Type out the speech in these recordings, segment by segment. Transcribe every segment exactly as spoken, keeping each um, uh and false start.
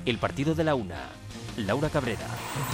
El partido de la una. Laura Cabrera.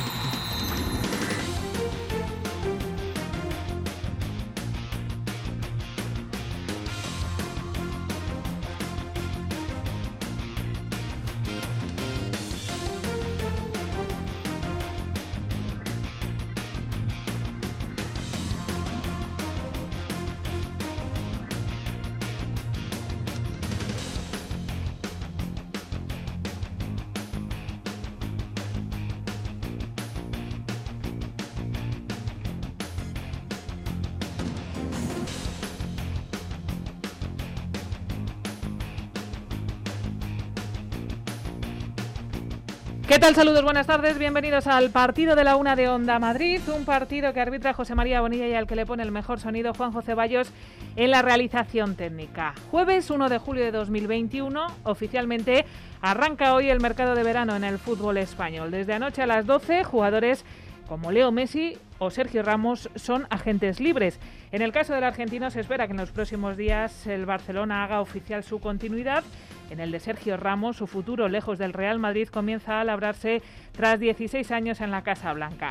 ¿Qué tal? Saludos, buenas tardes, bienvenidos al partido de la una de Onda Madrid, un partido que arbitra José María Bonilla y al que le pone el mejor sonido Juanjo Ceballos en la realización técnica. Jueves uno de julio de dos mil veintiuno, oficialmente arranca hoy el mercado de verano en el fútbol español. Desde anoche a las doce, jugadores como Leo Messi o Sergio Ramos son agentes libres. En el caso del argentino se espera que en los próximos días el Barcelona haga oficial su continuidad. En el de Sergio Ramos, su futuro lejos del Real Madrid comienza a labrarse tras dieciséis años en la Casa Blanca.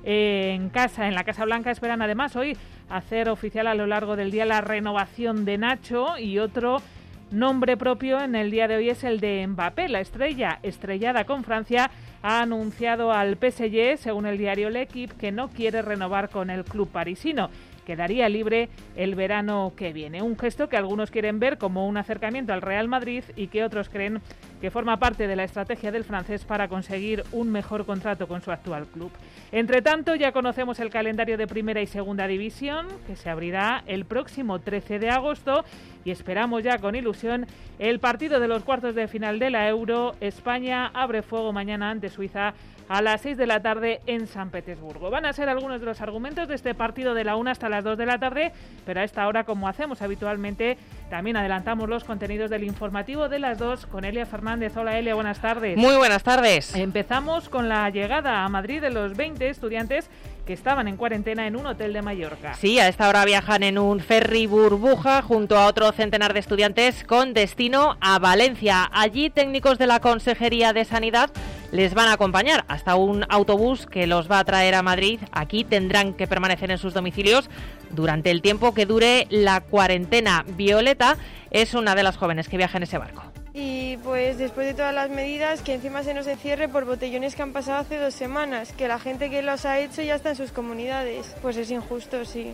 En casa, en la Casa Blanca esperan además hoy hacer oficial a lo largo del día la renovación de Nacho, y otro nombre propio en el día de hoy es el de Mbappé. La estrella, estrellada con Francia, ha anunciado al P S G, según el diario L'Équipe, que no quiere renovar con el club parisino. Quedaría libre el verano que viene. Un gesto que algunos quieren ver como un acercamiento al Real Madrid y que otros creen que forma parte de la estrategia del francés para conseguir un mejor contrato con su actual club. Entre tanto, ya conocemos el calendario de Primera y Segunda División, que se abrirá el próximo trece de agosto, y esperamos ya con ilusión el partido de los cuartos de final de la Euro. España abre fuego mañana ante Suiza a las seis de la tarde en San Petersburgo. Van a ser algunos de los argumentos de este partido de la una hasta las dos de la tarde, pero a esta hora, como hacemos habitualmente, también adelantamos los contenidos del informativo de las dos con Elia Fernández. Hola Elia, buenas tardes. Muy buenas tardes. Empezamos con la llegada a Madrid de los veinte estudiantes que estaban en cuarentena en un hotel de Mallorca. Sí, a esta hora viajan en un ferry burbuja junto a otro centenar de estudiantes con destino a Valencia. Allí técnicos de la Consejería de Sanidad les van a acompañar hasta un autobús que los va a traer a Madrid. Aquí tendrán que permanecer en sus domicilios durante el tiempo que dure la cuarentena. Violeta es una de las jóvenes que viaja en ese barco. Y pues después de todas las medidas, que encima se nos encierre por botellones que han pasado hace dos semanas, que la gente que los ha hecho ya está en sus comunidades. Pues es injusto, sí.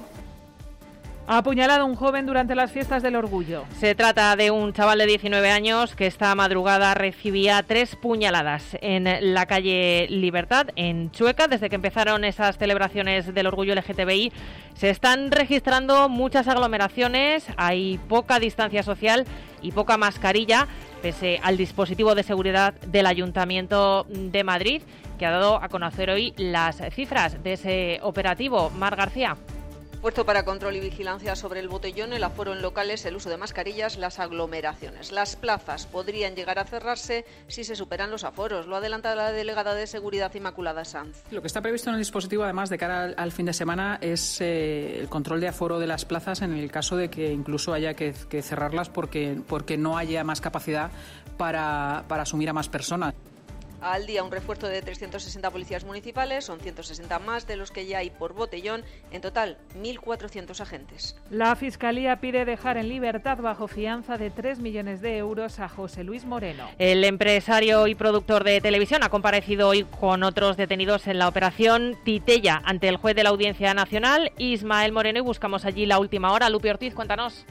Ha apuñalado a un joven durante las fiestas del Orgullo. Se trata de un chaval de diecinueve años que esta madrugada recibía tres puñaladas en la calle Libertad, en Chueca. Desde que empezaron esas celebraciones del Orgullo L G T B I se están registrando muchas aglomeraciones, hay poca distancia social y poca mascarilla, pese al dispositivo de seguridad del Ayuntamiento de Madrid, que ha dado a conocer hoy las cifras de ese operativo. Mar García. Puesto para control y vigilancia sobre el botellón, el aforo en locales, el uso de mascarillas, las aglomeraciones. Las plazas podrían llegar a cerrarse si se superan los aforos. Lo adelanta la delegada de Seguridad, Inmaculada Sanz. Lo que está previsto en el dispositivo, además, de cara al, al fin de semana, es eh, el control de aforo de las plazas en el caso de que incluso haya que, que cerrarlas porque, porque no haya más capacidad para, para asumir a más personas. Al día un refuerzo de trescientos sesenta policías municipales, son ciento sesenta más de los que ya hay por botellón, en total mil cuatrocientos agentes. La Fiscalía pide dejar en libertad bajo fianza de tres millones de euros a José Luis Moreno. El empresario y productor de televisión ha comparecido hoy con otros detenidos en la operación Titella ante el juez de la Audiencia Nacional, Ismael Moreno, y buscamos allí la última hora. Lupi Ortiz, cuéntanos.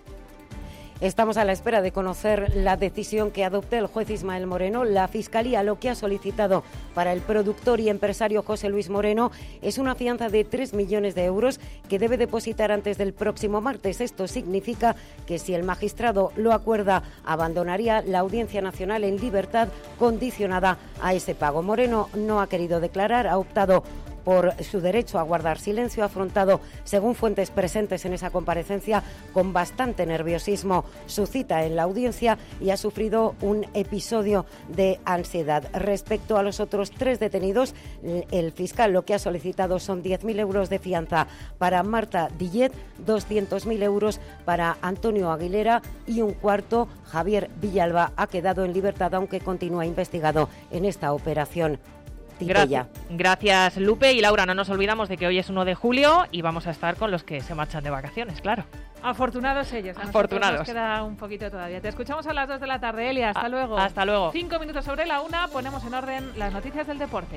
Estamos a la espera de conocer la decisión que adopte el juez Ismael Moreno. La Fiscalía lo que ha solicitado para el productor y empresario José Luis Moreno es una fianza de tres millones de euros que debe depositar antes del próximo martes. Esto significa que si el magistrado lo acuerda, abandonaría la Audiencia Nacional en libertad condicionada a ese pago. Moreno no ha querido declarar, ha optado por su derecho a guardar silencio, ha afrontado, según fuentes presentes en esa comparecencia, con bastante nerviosismo su cita en la audiencia y ha sufrido un episodio de ansiedad. Respecto a los otros tres detenidos, el fiscal lo que ha solicitado son diez mil euros de fianza para Marta Dillet, doscientos mil euros para Antonio Aguilera y un cuarto, Javier Villalba, ha quedado en libertad aunque continúa investigado en esta operación. Gracias, gracias, Lupe. Y Laura, no nos olvidamos de que hoy es uno de julio y vamos a estar con los que se marchan de vacaciones, claro. Afortunados ellos. A Afortunados. Nos queda un poquito todavía. Te escuchamos a las dos de la tarde, Elia. Hasta a, luego. Hasta luego. Cinco minutos sobre la una. Ponemos en orden las noticias del deporte.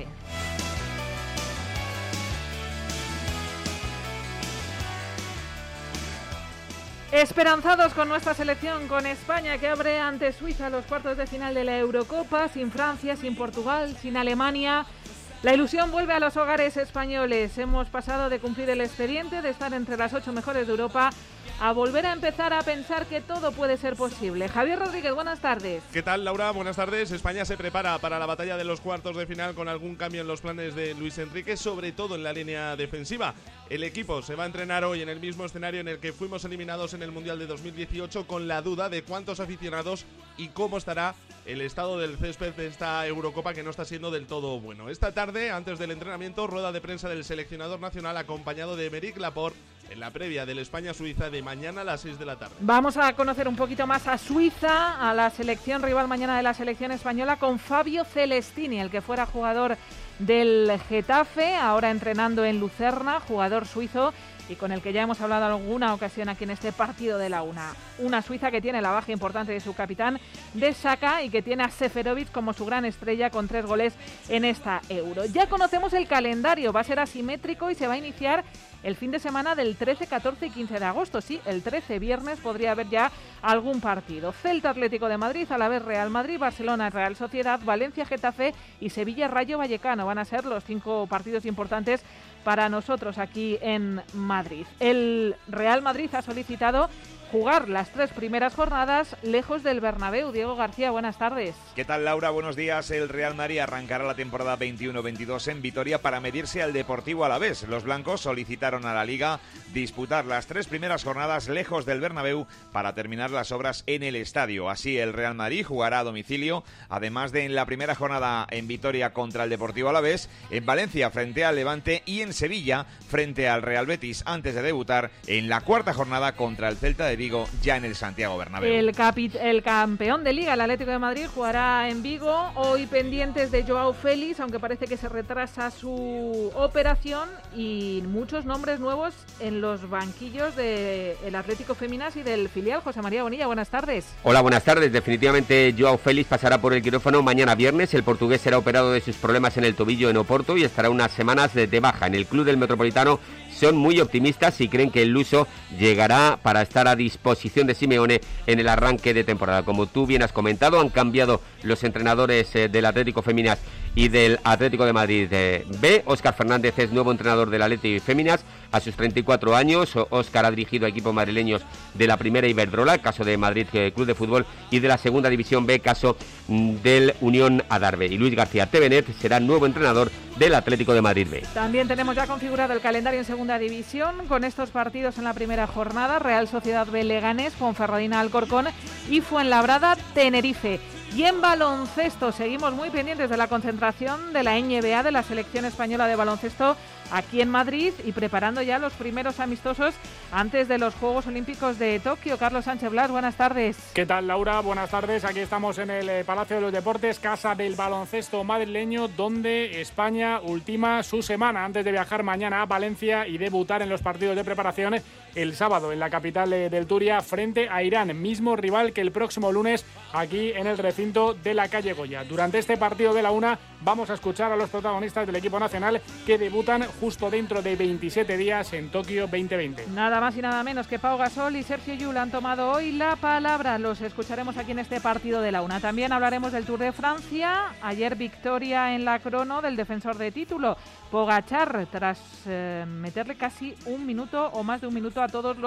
Esperanzados con nuestra selección, con España que abre ante Suiza los cuartos de final de la Eurocopa, sin Francia, sin Portugal, sin Alemania. La ilusión vuelve a los hogares españoles. Hemos pasado de cumplir el expediente, de estar entre las ocho mejores de Europa, a volver a empezar a pensar que todo puede ser posible. Javier Rodríguez, buenas tardes. ¿Qué tal, Laura? Buenas tardes. España se prepara para la batalla de los cuartos de final con algún cambio en los planes de Luis Enrique, sobre todo en la línea defensiva. El equipo se va a entrenar hoy en el mismo escenario en el que fuimos eliminados en el Mundial de dos mil dieciocho, con la duda de cuántos aficionados y cómo estará el estado del césped de esta Eurocopa, que no está siendo del todo bueno. Esta tarde, antes del entrenamiento, rueda de prensa del seleccionador nacional acompañado de Aymeric Laporte en la previa del España-Suiza de mañana a las seis de la tarde. Vamos a conocer un poquito más a Suiza, a la selección rival mañana de la selección española, con Fabio Celestini, el que fuera jugador del Getafe, ahora entrenando en Lucerna, jugador suizo y con el que ya hemos hablado en alguna ocasión aquí en este partido de la una. Una Suiza que tiene la baja importante de su capitán, de Saka, y que tiene a Seferovic como su gran estrella con tres goles en esta Euro. Ya conocemos el calendario, va a ser asimétrico y se va a iniciar el fin de semana del trece, catorce y quince de agosto. Sí, el trece, viernes, podría haber ya algún partido. Celta Atlético de Madrid, a la vez Real Madrid, Barcelona Real Sociedad, Valencia Getafe y Sevilla Rayo Vallecano. Van a ser los cinco partidos importantes para nosotros aquí en Madrid. El Real Madrid ha solicitado jugar las tres primeras jornadas lejos del Bernabéu. Diego García, buenas tardes. ¿Qué tal, Laura? Buenos días. El Real Madrid arrancará la temporada veintiuno veintidós en Vitoria para medirse al Deportivo Alavés. Los blancos solicitaron a la Liga disputar las tres primeras jornadas lejos del Bernabéu para terminar las obras en el estadio. Así, el Real Madrid jugará a domicilio, además de en la primera jornada en Vitoria contra el Deportivo Alavés, en Valencia frente al Levante y en Sevilla frente al Real Betis, antes de debutar en la cuarta jornada contra el Celta de Vigo, ya en el Santiago Bernabéu. El, capi- el campeón de Liga, el Atlético de Madrid, jugará en Vigo. Hoy pendientes de Joao Félix, aunque parece que se retrasa su operación, y muchos nombres nuevos en los banquillos del Atlético Féminas y del filial. José María Bonilla, buenas tardes. Hola, buenas tardes. Definitivamente Joao Félix pasará por el quirófano mañana viernes. El portugués será operado de sus problemas en el tobillo en Oporto y estará unas semanas de, de baja. En el club del Metropolitano son muy optimistas y creen que el luso llegará para estar a disposición de Simeone en el arranque de temporada. Como tú bien has comentado, han cambiado los entrenadores eh, del Atlético Féminas y del Atlético de Madrid eh, B. Óscar Fernández es nuevo entrenador del Atlético Féminas a sus treinta y cuatro años. Óscar ha dirigido a equipos madrileños de la primera Iberdrola, caso de Madrid eh, Club de Fútbol, y de la segunda división B, caso mm, del Unión Adarve. Y Luis García Tevenet será nuevo entrenador del Atlético de Madrid B. También tenemos ya configurado el calendario en segunda división con estos partidos en la primera jornada: Real Sociedad B Leganés, Ponferradina Alcorcón y Fuenlabrada Tenerife. Y en baloncesto seguimos muy pendientes de la concentración de la N B A, de la selección española de baloncesto aquí en Madrid, y preparando ya los primeros amistosos antes de los Juegos Olímpicos de Tokio. Carlos Sánchez Blas, buenas tardes. ¿Qué tal, Laura? Buenas tardes. Aquí estamos en el Palacio de los Deportes, casa del baloncesto madrileño, donde España ultima su semana antes de viajar mañana a Valencia y debutar en los partidos de preparación el sábado en la capital del Turia frente a Irán, mismo rival que el próximo lunes aquí en el recinto de la calle Goya. Durante este partido de la una vamos a escuchar a los protagonistas del equipo nacional que debutan justo dentro de veintisiete días en Tokio veinte veinte. Nada más y nada menos que Pau Gasol y Sergio Llull han tomado hoy la palabra. Los escucharemos aquí en este partido de la una. También hablaremos del Tour de Francia. Ayer victoria en la crono del defensor de título, Pogačar, tras eh, meterle casi un minuto o más de un minuto a todos los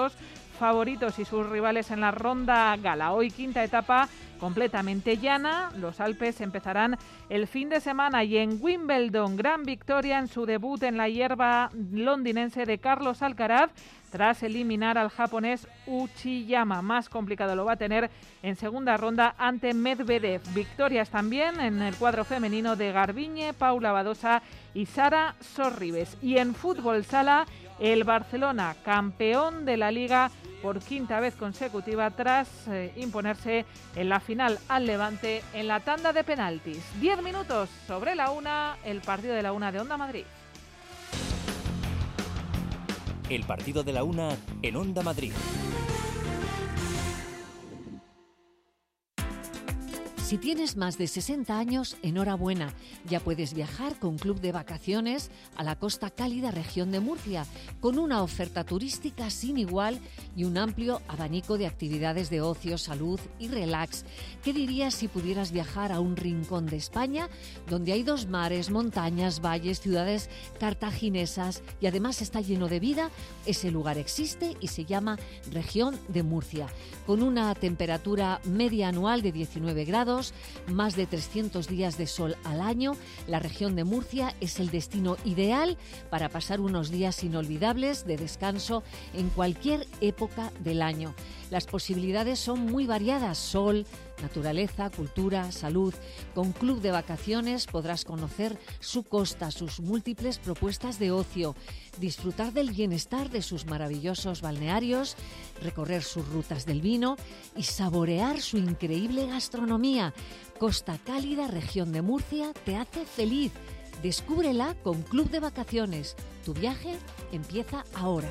favoritos y sus rivales en la ronda gala. Hoy quinta etapa completamente llana. Los Alpes empezarán el fin de semana y en Wimbledon, gran victoria en su debut en la hierba londinense de Carlos Alcaraz, tras eliminar al japonés Uchiyama. Más complicado lo va a tener en segunda ronda ante Medvedev. Victorias también en el cuadro femenino de Garbiñe, Paula Badosa y Sara Sorribes. Y en fútbol sala, el Barcelona, campeón de la Liga por quinta vez consecutiva tras eh, imponerse en la final al Levante en la tanda de penaltis. Diez minutos sobre la una, el partido de la una de Onda Madrid. El partido de la una en Onda Madrid. Si tienes más de sesenta años, enhorabuena. Ya puedes viajar con Club de Vacaciones a la Costa Cálida región de Murcia, con una oferta turística sin igual y un amplio abanico de actividades de ocio, salud y relax. ¿Qué dirías si pudieras viajar a un rincón de España donde hay dos mares, montañas, valles, ciudades cartaginesas y además está lleno de vida? Ese lugar existe y se llama Región de Murcia, con una temperatura media anual de diecinueve grados, más de trescientos días de sol al año. La región de Murcia es el destino ideal para pasar unos días inolvidables de descanso en cualquier época del año. Las posibilidades son muy variadas: sol, naturaleza, cultura, salud. Con Club de Vacaciones podrás conocer su costa, sus múltiples propuestas de ocio, disfrutar del bienestar de sus maravillosos balnearios, recorrer sus rutas del vino y saborear su increíble gastronomía. Costa Cálida, región de Murcia, te hace feliz. Descúbrela con Club de Vacaciones. Tu viaje empieza ahora.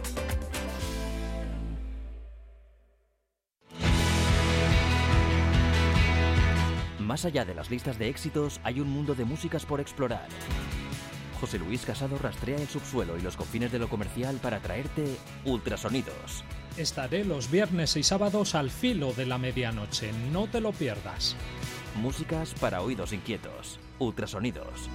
Más allá de las listas de éxitos, hay un mundo de músicas por explorar. José Luis Casado rastrea el subsuelo y los confines de lo comercial para traerte ultrasonidos. Estaré los viernes y sábados al filo de la medianoche, no te lo pierdas. Músicas para oídos inquietos. Ultrasonidos.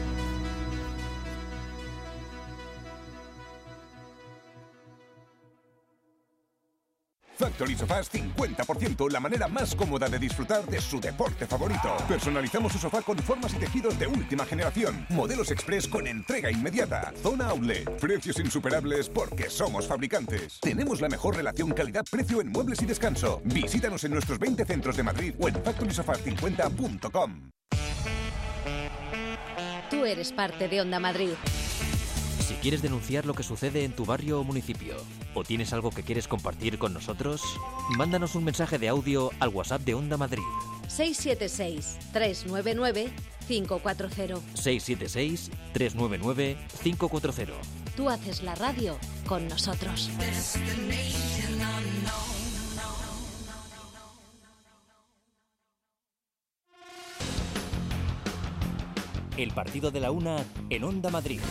Factory Sofás cincuenta por ciento, la manera más cómoda de disfrutar de su deporte favorito. Personalizamos su sofá con formas y tejidos de última generación. Modelos express con entrega inmediata. Zona Outlet. Precios insuperables porque somos fabricantes. Tenemos la mejor relación calidad-precio en muebles y descanso. Visítanos en nuestros veinte centros de Madrid o en factory sofás cincuenta punto com. Tú eres parte de Onda Madrid. Si quieres denunciar lo que sucede en tu barrio o municipio, o tienes algo que quieres compartir con nosotros, mándanos un mensaje de audio al WhatsApp de Onda Madrid. seis siete seis, tres nueve nueve, cinco cuatro cero. seis siete seis, tres nueve nueve, cinco cuatro cero. Tú haces la radio con nosotros. El partido de la una en Onda Madrid.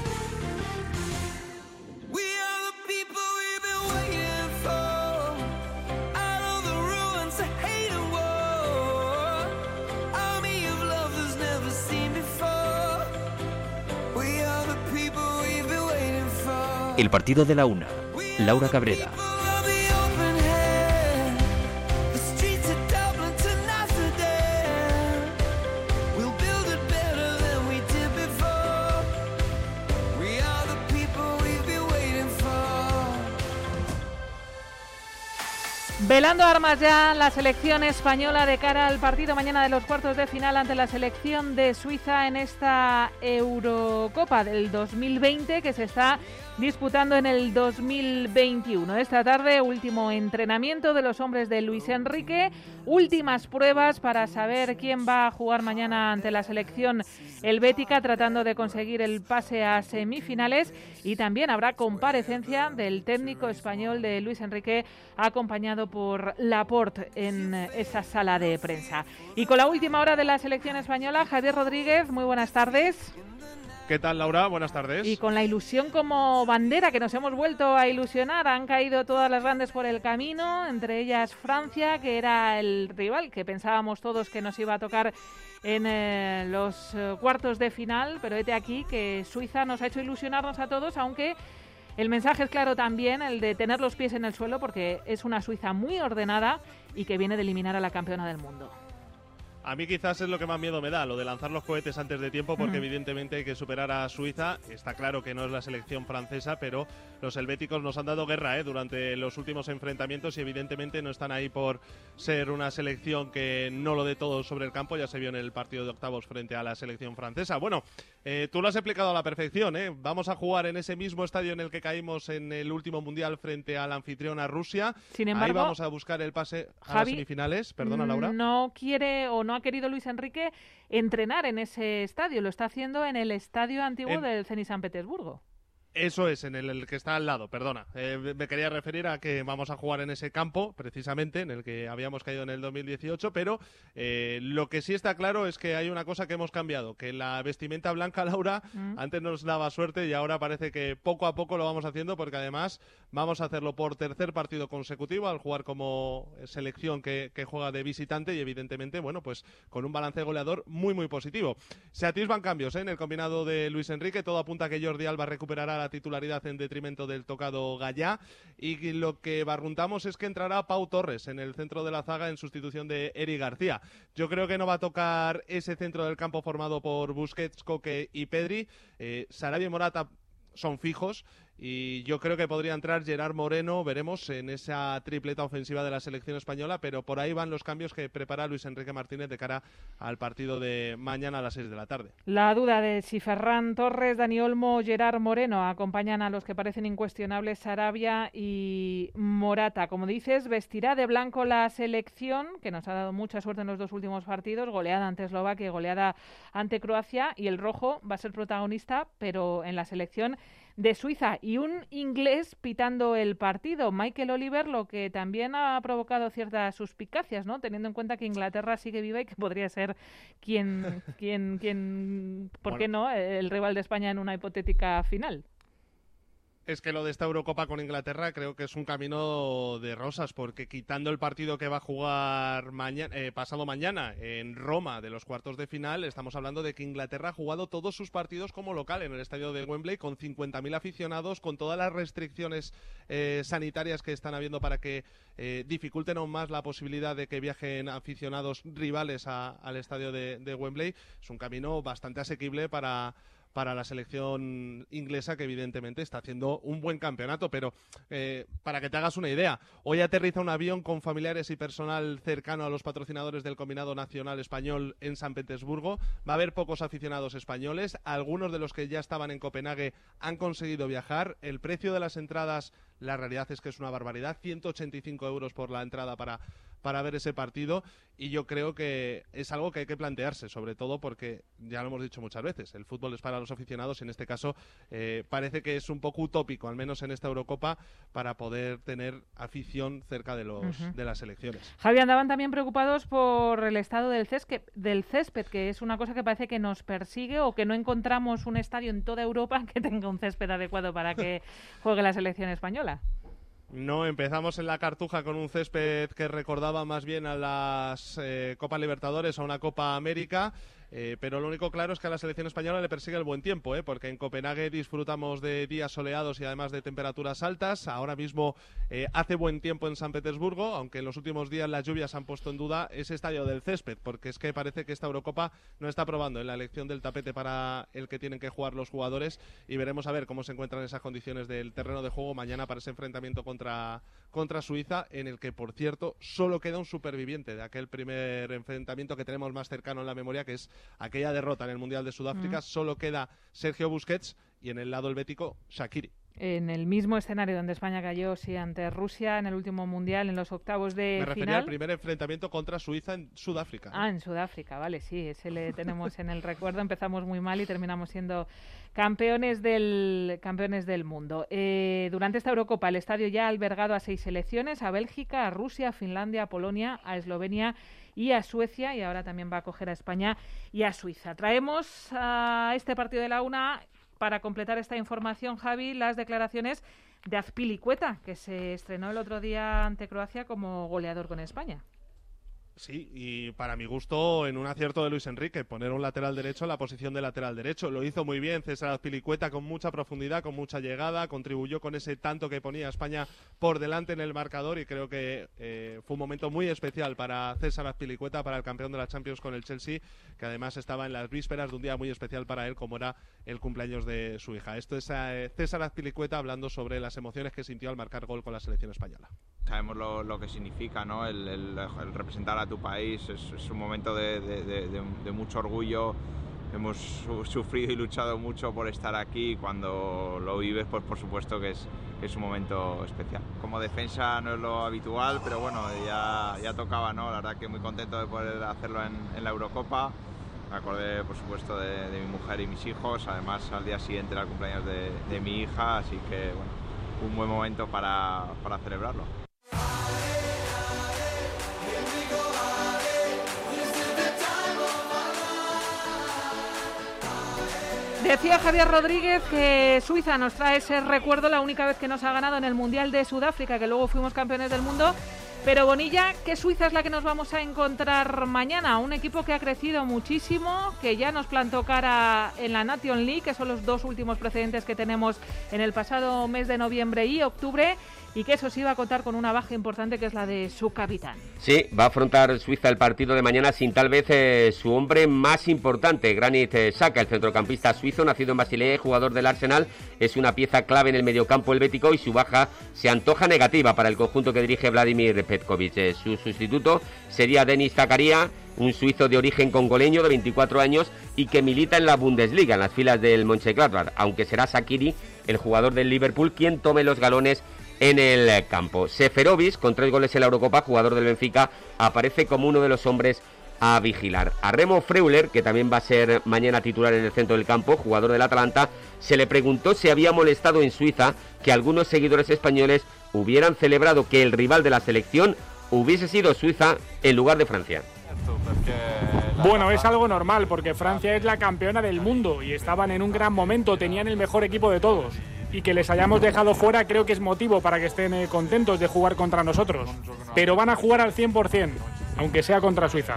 El partido de la una. Laura Cabrera. Velando armas ya la selección española de cara al partido mañana de los cuartos de final ante la selección de Suiza en esta Eurocopa del dos mil veinte que se está disputando en el dos mil veintiuno. Esta tarde, último entrenamiento de los hombres de Luis Enrique, últimas pruebas para saber quién va a jugar mañana ante la selección helvética, tratando de conseguir el pase a semifinales, y también habrá comparecencia del técnico español de Luis Enrique, acompañado por Laporte en esa sala de prensa. Y con la última hora de la selección española, Javier Rodríguez, muy buenas tardes. ¿Qué tal, Laura? Buenas tardes. Y con la ilusión como bandera, que nos hemos vuelto a ilusionar, han caído todas las grandes por el camino, entre ellas Francia, que era el rival que pensábamos todos que nos iba a tocar en eh, los eh, cuartos de final, pero hete aquí que Suiza nos ha hecho ilusionarnos a todos, aunque El mensaje es claro también, el de tener los pies en el suelo, porque es una Suiza muy ordenada y que viene de eliminar a la campeona del mundo. A mí quizás es lo que más miedo me da, lo de lanzar los cohetes antes de tiempo, porque mm. evidentemente hay que superar a Suiza. Está claro que no es la selección francesa, pero los helvéticos nos han dado guerra ¿eh? durante los últimos enfrentamientos y evidentemente no están ahí por ser una selección que no lo dé todo sobre el campo. Ya se vio en el partido de octavos frente a la selección francesa. Bueno, eh, tú lo has explicado a la perfección. ¿eh? Vamos a jugar en ese mismo estadio en el que caímos en el último mundial frente a la anfitriona Rusia. Sin embargo, ahí vamos a buscar el pase a Javi, las semifinales. Perdona, Laura. No quiere o no ha querido Luis Enrique entrenar en ese estadio, lo está haciendo en el estadio antiguo en... del Zenit San Petersburgo. Eso es, en el, el que está al lado, perdona. Eh, me quería referir a que vamos a jugar en ese campo, precisamente, en el que habíamos caído en el dos mil dieciocho, pero eh, lo que sí está claro es que hay una cosa que hemos cambiado, que la vestimenta blanca, Laura, mm. antes nos daba suerte y ahora parece que poco a poco lo vamos haciendo, porque además vamos a hacerlo por tercer partido consecutivo, al jugar como selección que, que juega de visitante y evidentemente, bueno, pues con un balance goleador muy, muy positivo. Se atisban cambios ¿eh? en el combinado de Luis Enrique, todo apunta a que Jordi Alba recuperará la titularidad en detrimento del tocado Gallá, y lo que barruntamos es que entrará Pau Torres en el centro de la zaga en sustitución de Eric García. Yo creo que no va a tocar ese centro del campo formado por Busquets, Koke y Pedri. eh, Sarabia y Morata son fijos y yo creo que podría entrar Gerard Moreno, veremos, en esa tripleta ofensiva de la selección española, pero por ahí van los cambios que prepara Luis Enrique Martínez de cara al partido de mañana a las seis de la tarde. La duda de si Ferran Torres, Dani Olmo o Gerard Moreno acompañan a los que parecen incuestionables Sarabia y Morata. Como dices, vestirá de blanco la selección, que nos ha dado mucha suerte en los dos últimos partidos, goleada ante Eslovaquia y goleada ante Croacia, y el rojo va a ser protagonista, pero en la selección de Suiza, y un inglés pitando el partido, Michael Oliver, lo que también ha provocado ciertas suspicacias, ¿no? Teniendo en cuenta que Inglaterra sigue viva y que podría ser quien, quien, quien, ¿por bueno. qué no?, el rival de España en una hipotética final. Es que lo de esta Eurocopa con Inglaterra creo que es un camino de rosas, porque quitando el partido que va a jugar mañana, eh, pasado mañana en Roma de los cuartos de final, estamos hablando de que Inglaterra ha jugado todos sus partidos como local en el estadio de Wembley, con cincuenta mil aficionados, con todas las restricciones eh, sanitarias que están habiendo para que eh, dificulten aún más la posibilidad de que viajen aficionados rivales a, al estadio de, de Wembley. Es un camino bastante asequible para... para la selección inglesa, que evidentemente está haciendo un buen campeonato, pero eh, para que te hagas una idea, hoy aterriza un avión con familiares y personal cercano a los patrocinadores del combinado nacional español en San Petersburgo. Va a haber pocos aficionados españoles, algunos de los que ya estaban en Copenhague han conseguido viajar. El precio de las entradas, la realidad es que es una barbaridad, ciento ochenta y cinco euros por la entrada para para ver ese partido, y yo creo que es algo que hay que plantearse, sobre todo porque, ya lo hemos dicho muchas veces, el fútbol es para los aficionados y en este caso eh, parece que es un poco utópico, al menos en esta Eurocopa, para poder tener afición cerca de los uh-huh. de las selecciones. Javi, andaban también preocupados por el estado del césped, del césped, que es una cosa que parece que nos persigue, o que no encontramos un estadio en toda Europa que tenga un césped adecuado para que juegue la selección española. No, empezamos en la Cartuja con un césped que recordaba más bien a las eh, Copas Libertadores, a una Copa América, eh, pero lo único claro es que a la selección española le persigue el buen tiempo, eh, porque en Copenhague disfrutamos de días soleados y además de temperaturas altas. Ahora mismo eh, hace buen tiempo en San Petersburgo, aunque en los últimos días las lluvias han puesto en duda ese estadio del césped, porque es que parece que esta Eurocopa no está probando en la elección del tapete para el que tienen que jugar los jugadores, y veremos a ver cómo se encuentran esas condiciones del terreno de juego mañana para ese enfrentamiento contra, contra Suiza, en el que, por cierto, solo queda un superviviente de aquel primer enfrentamiento que tenemos más cercano en la memoria, que es aquella derrota en el Mundial de Sudáfrica. Mm. Solo queda Sergio Busquets y en el lado helvético Shaqiri. En el mismo escenario donde España cayó sí ante Rusia en el último Mundial, en los octavos de final. Me refería al primer enfrentamiento contra Suiza en Sudáfrica. Ah, en Sudáfrica, vale, sí, ese le tenemos en el recuerdo. Empezamos muy mal y terminamos siendo campeones del campeones del mundo. Eh, durante esta Eurocopa el estadio ya ha albergado a seis selecciones, a Bélgica, a Rusia, a Finlandia, a Polonia, a Eslovenia y a Suecia, y ahora también va a acoger a España y a Suiza. Traemos a este partido de la una, para completar esta información, Javi, las declaraciones de Azpilicueta, que se estrenó el otro día ante Croacia como goleador con España. Sí, y para mi gusto, en un acierto de Luis Enrique, poner un lateral derecho en la posición de lateral derecho. Lo hizo muy bien César Azpilicueta, con mucha profundidad, con mucha llegada, contribuyó con ese tanto que ponía a España por delante en el marcador y creo que eh, fue un momento muy especial para César Azpilicueta, para el campeón de la Champions con el Chelsea, que además estaba en las vísperas de un día muy especial para él, como era el cumpleaños de su hija. Esto es eh, César Azpilicueta hablando sobre las emociones que sintió al marcar gol con la selección española. Sabemos lo, lo que significa, ¿no? el, el, el representar a tu país, es, es un momento de, de, de, de, de mucho orgullo. Hemos su, sufrido y luchado mucho por estar aquí. Cuando lo vives, pues por supuesto que es, que es un momento especial. Como defensa no es lo habitual, pero bueno, ya, ya tocaba, ¿no? La verdad que muy contento de poder hacerlo en, en la Eurocopa. Me acordé, por supuesto, de, de mi mujer y mis hijos. Además, al día siguiente era el cumpleaños de, de mi hija, así que bueno, un buen momento para, para celebrarlo. Decía Javier Rodríguez que Suiza nos trae ese recuerdo, la única vez que nos ha ganado en el Mundial de Sudáfrica, que luego fuimos campeones del mundo. Pero Bonilla, ¿qué Suiza es la que nos vamos a encontrar mañana? Un equipo que ha crecido muchísimo, que ya nos plantó cara en la Nation League, que son los dos últimos precedentes que tenemos en el pasado mes de noviembre y octubre, y que eso sí va a contar con una baja importante, que es la de su capitán. Sí, va a afrontar Suiza el partido de mañana sin tal vez eh, su hombre más importante, Granit Xhaka, el centrocampista suizo, nacido en Basilea y jugador del Arsenal, es una pieza clave en el mediocampo helvético y su baja se antoja negativa para el conjunto que dirige Vladimir Petkovic. Eh, su sustituto sería Denis Zakaria, un suizo de origen congoleño de veinticuatro años y que milita en la Bundesliga, en las filas del Mönchengladbach, aunque será Shaqiri, el jugador del Liverpool, quien tome los galones en el campo. Seferovic, con tres goles en la Eurocopa, jugador del Benfica, aparece como uno de los hombres a vigilar. A Remo Freuler, que también va a ser mañana titular en el centro del campo, jugador del Atalanta, se le preguntó si había molestado en Suiza que algunos seguidores españoles hubieran celebrado que el rival de la selección hubiese sido Suiza en lugar de Francia. Bueno, es algo normal porque Francia es la campeona del mundo y estaban en un gran momento, tenían el mejor equipo de todos. Y que les hayamos dejado fuera creo que es motivo para que estén eh, contentos de jugar contra nosotros. Pero van a jugar al cien por cien, aunque sea contra Suiza.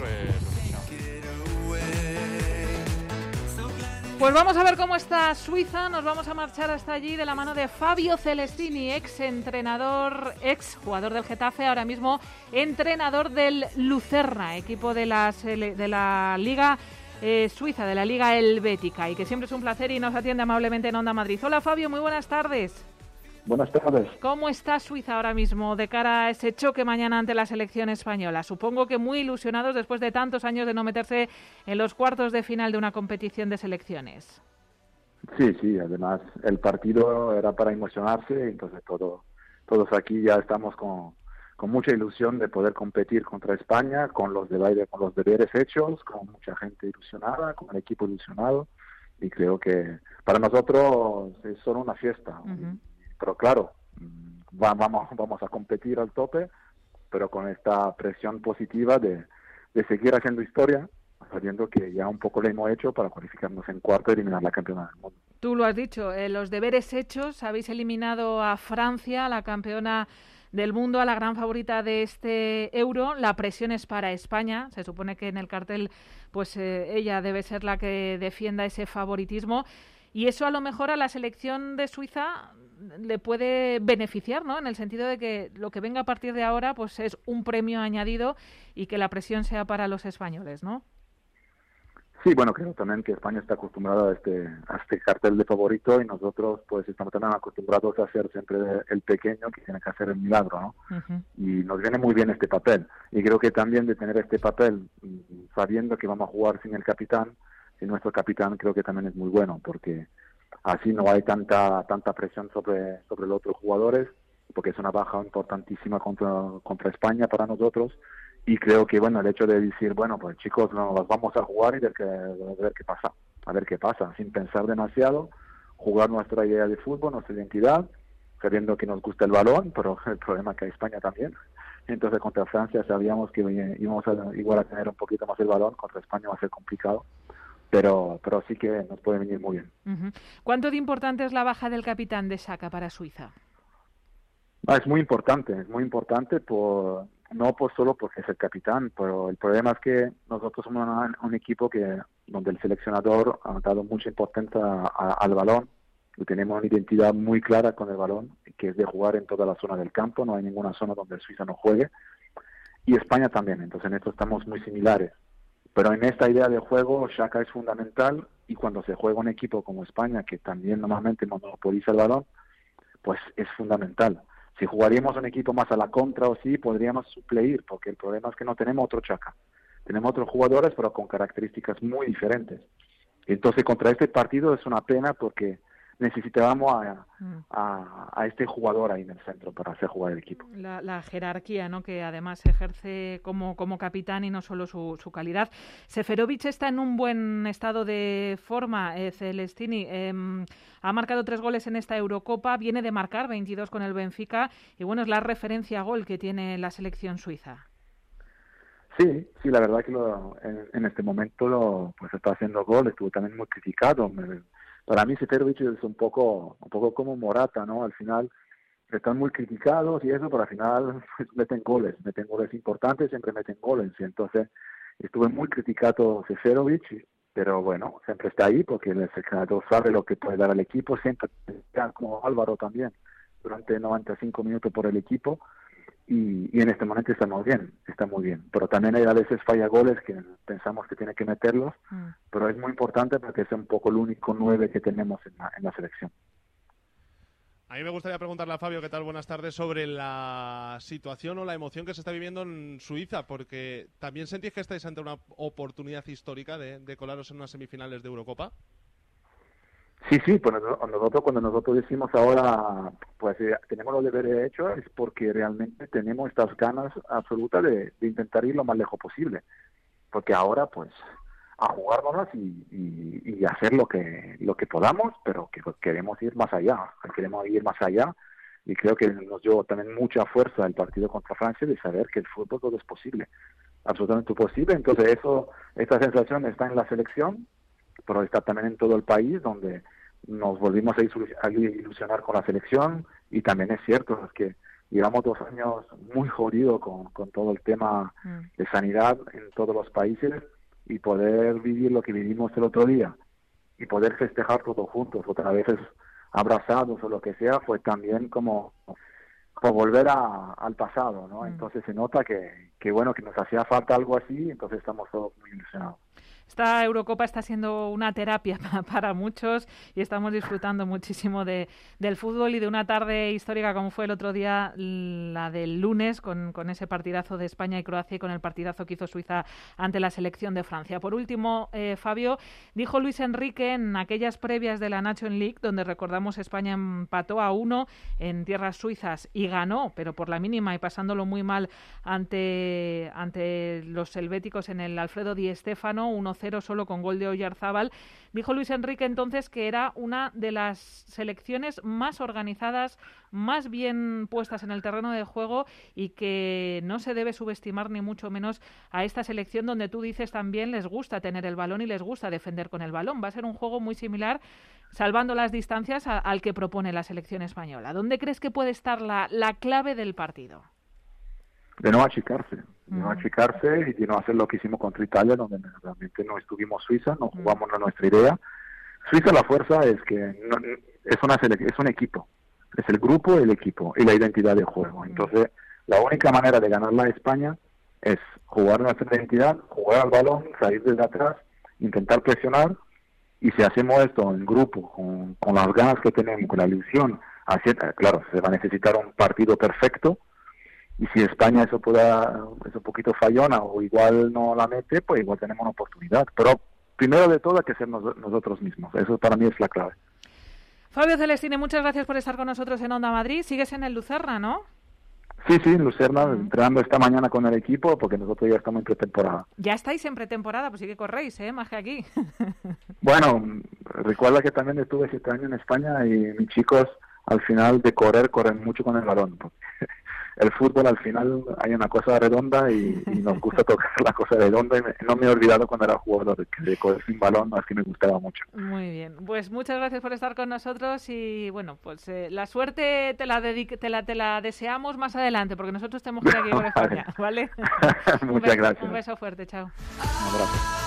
Pues vamos a ver cómo está Suiza. Nos vamos a marchar hasta allí de la mano de Fabio Celestini, ex entrenador, ex jugador del Getafe, ahora mismo entrenador del Lucerna, equipo de la, de la Liga Eh, Suiza, de la Liga Helvética, y que siempre es un placer y nos atiende amablemente en Onda Madrid. Hola Fabio, muy buenas tardes. Buenas tardes. ¿Cómo está Suiza ahora mismo de cara a ese choque mañana ante la selección española? Supongo que muy ilusionados después de tantos años de no meterse en los cuartos de final de una competición de selecciones. Sí, sí, además el partido era para emocionarse, entonces todo, todos aquí ya estamos con... con mucha ilusión de poder competir contra España, con los, deberes, con los deberes hechos, con mucha gente ilusionada, con el equipo ilusionado, y creo que para nosotros es solo una fiesta. Uh-huh. Pero claro, va, vamos, vamos a competir al tope, pero con esta presión positiva de, de seguir haciendo historia, sabiendo que ya un poco lo hemos hecho para cualificarnos en cuarto y eliminar la campeona del mundo. Tú lo has dicho, eh, los deberes hechos, habéis eliminado a Francia, la campeona del mundo, a la gran favorita de este Euro. La presión es para España, se supone que en el cartel pues eh, ella debe ser la que defienda ese favoritismo, y eso a lo mejor a la selección de Suiza le puede beneficiar, ¿no? En el sentido de que lo que venga a partir de ahora pues es un premio añadido y que la presión sea para los españoles, ¿no? Sí, bueno, creo también que España está acostumbrada a este, a este cartel de favorito, y nosotros pues estamos también acostumbrados a ser siempre el pequeño que tiene que hacer el milagro, ¿no? Uh-huh. Y nos viene muy bien este papel. Y creo que también de tener este papel, sabiendo que vamos a jugar sin el capitán, sin nuestro capitán, creo que también es muy bueno, porque así no hay tanta tanta presión sobre, sobre los otros jugadores, porque es una baja importantísima contra, contra España para nosotros. Y creo que, bueno, el hecho de decir, bueno, pues chicos, nos las vamos a jugar y ver qué, ver qué pasa, a ver qué pasa, sin pensar demasiado, jugar nuestra idea de fútbol, nuestra identidad, sabiendo que nos gusta el balón, pero el problema es que a España también. Entonces, contra Francia sabíamos que íbamos a, igual a tener un poquito más el balón, contra España va a ser complicado, pero pero sí que nos puede venir muy bien. Uh-huh. ¿Cuánto de importante es la baja del capitán de Xhaka para Suiza? Ah, es muy importante, es muy importante por... no por solo porque es el capitán, pero el problema es que nosotros somos una, un equipo que donde el seleccionador ha dado mucha importancia a, a, al balón, y tenemos una identidad muy clara con el balón, que es de jugar en toda la zona del campo, no hay ninguna zona donde Suiza no juegue, y España también, entonces en esto estamos muy similares. Pero en esta idea de juego, Xhaka es fundamental, y cuando se juega un equipo como España, que también normalmente monopoliza el balón, pues es fundamental. Si jugaríamos un equipo más a la contra o sí, podríamos suplir, porque el problema es que no tenemos otro Xhaka. Tenemos otros jugadores, pero con características muy diferentes. Entonces, contra este partido es una pena porque necesitábamos a, a, a este jugador ahí en el centro para hacer jugar el equipo. La, la jerarquía, ¿no?, que además ejerce como, como capitán y no solo su, su calidad. Seferovic está en un buen estado de forma, eh, Celestini. Eh, ha marcado tres goles en esta Eurocopa, viene de marcar veintidós con el Benfica y bueno, es la referencia a gol que tiene la selección suiza. Sí, sí, la verdad que lo, en, en este momento lo, pues está haciendo gol, estuvo también muy criticado. Me, Para mí Seferovic es un poco un poco como Morata, ¿no? Al final están muy criticados y eso, pero al final pues, meten goles, meten goles importantes, siempre meten goles. Y entonces estuve muy criticado Seferovic, pero bueno, siempre está ahí porque el seleccionador sabe lo que puede dar al equipo, siempre está como Álvaro también, durante noventa y cinco minutos por el equipo. Y, y en este momento estamos bien, está muy bien. Pero también hay a veces falla goles que pensamos que tiene que meterlos, mm. pero es muy importante porque es un poco el único nueve que tenemos en la, en la selección. A mí me gustaría preguntarle a Fabio, ¿qué tal? Buenas tardes, sobre la situación o la emoción que se está viviendo en Suiza, porque también sentís que estáis ante una oportunidad histórica de, de colaros en unas semifinales de Eurocopa. Sí, sí, pues nosotros cuando nosotros decimos ahora, pues eh, tenemos los deberes hechos, es porque realmente tenemos estas ganas absolutas de, de intentar ir lo más lejos posible, porque ahora pues a jugárnoslas y, y, y hacer lo que lo que podamos, pero que queremos ir más allá, queremos ir más allá, y creo que nos dio también mucha fuerza el partido contra Francia de saber que el fútbol todo es posible, absolutamente posible. Entonces eso, esta sensación está en la selección, pero está también en todo el país, donde nos volvimos a ilusionar con la selección, y también es cierto es que llevamos dos años muy jodidos con, con todo el tema de sanidad en todos los países, y poder vivir lo que vivimos el otro día y poder festejar todos juntos, otras veces abrazados o lo que sea, fue también como, como volver a, al pasado, ¿no? Entonces se nota que, que bueno, que nos hacía falta algo así, entonces estamos todos muy ilusionados. Esta Eurocopa está siendo una terapia para muchos y estamos disfrutando muchísimo de, del fútbol y de una tarde histórica como fue el otro día, la del lunes, con, con ese partidazo de España y Croacia y con el partidazo que hizo Suiza ante la selección de Francia. Por último, eh, Fabio, dijo Luis Enrique en aquellas previas de la Nations League, donde recordamos España empató a uno en tierras suizas y ganó, pero por la mínima y pasándolo muy mal ante, ante los helvéticos en el Alfredo Di Stéfano, uno cero solo con gol de Oyarzábal. Dijo Luis Enrique entonces que era una de las selecciones más organizadas, más bien puestas en el terreno de juego, y que no se debe subestimar ni mucho menos a esta selección, donde tú dices también les gusta tener el balón y les gusta defender con el balón. Va a ser un juego muy similar, salvando las distancias, a, al que propone la selección española. ¿Dónde crees que puede estar la, la clave del partido? De no achicarse, de no achicarse y de no hacer lo que hicimos contra Italia, donde realmente no estuvimos Suiza, no jugamos a nuestra idea. Suiza, la fuerza es que no, es una es un equipo, es el grupo, el equipo y la identidad de juego. Entonces, la única manera de ganarla a España es jugar nuestra identidad, jugar al balón, salir desde atrás, intentar presionar, y si hacemos esto en grupo, con, con las ganas que tenemos, con la ilusión, así, claro, se va a necesitar un partido perfecto. Y si España eso pueda, es un poquito fallona o igual no la mete, pues igual tenemos una oportunidad. Pero primero de todo hay que ser nos, nosotros mismos. Eso para mí es la clave. Fabio Celestini, muchas gracias por estar con nosotros en Onda Madrid. Sigues en el Lucerna, ¿no? Sí, sí, en Lucerna, mm. entrenando esta mañana con el equipo, porque nosotros ya estamos en pretemporada. Ya estáis en pretemporada, pues sí que corréis, ¿eh? Más que aquí. Bueno, recuerda que también estuve siete años en España y mis chicos al final de correr, corren mucho con el balón. el fútbol al final hay una cosa redonda y, y nos gusta tocar la cosa redonda y me, no me he olvidado cuando era jugador de, de correr sin balón, así que me gustaba mucho. Muy bien, pues muchas gracias por estar con nosotros y bueno, pues eh, la suerte te la, dedique, te, la, te la deseamos más adelante porque nosotros tenemos que ir aquí por España, ¿vale? Muchas un beso, gracias. Un beso fuerte, chao. Un abrazo.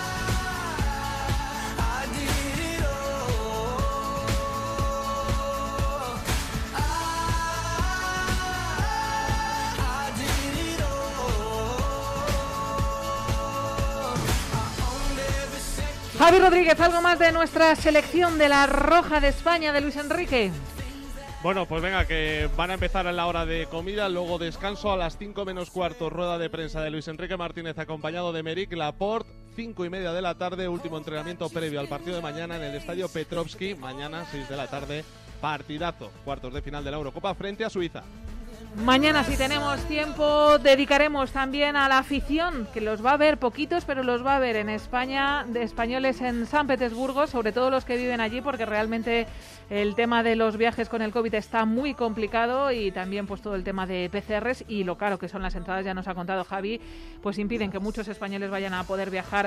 Javi Rodríguez, ¿algo más de nuestra selección de la Roja de España de Luis Enrique? Bueno, pues venga, que van a empezar a la hora de comida, luego descanso a las cinco menos cuarto, rueda de prensa de Luis Enrique Martínez acompañado de Meric Laporte, cinco y media de la tarde, último entrenamiento previo al partido de mañana en el Estadio Petrovski, mañana seis de la tarde, partidazo, cuartos de final de la Eurocopa frente a Suiza. Mañana, si tenemos tiempo, dedicaremos también a la afición, que los va a ver poquitos, pero los va a ver en España, de españoles en San Petersburgo, sobre todo los que viven allí, porque realmente el tema de los viajes con el COVID está muy complicado y también pues todo el tema de P C Rs y lo caro que son las entradas, ya nos ha contado Javi, pues impiden que muchos españoles vayan a poder viajar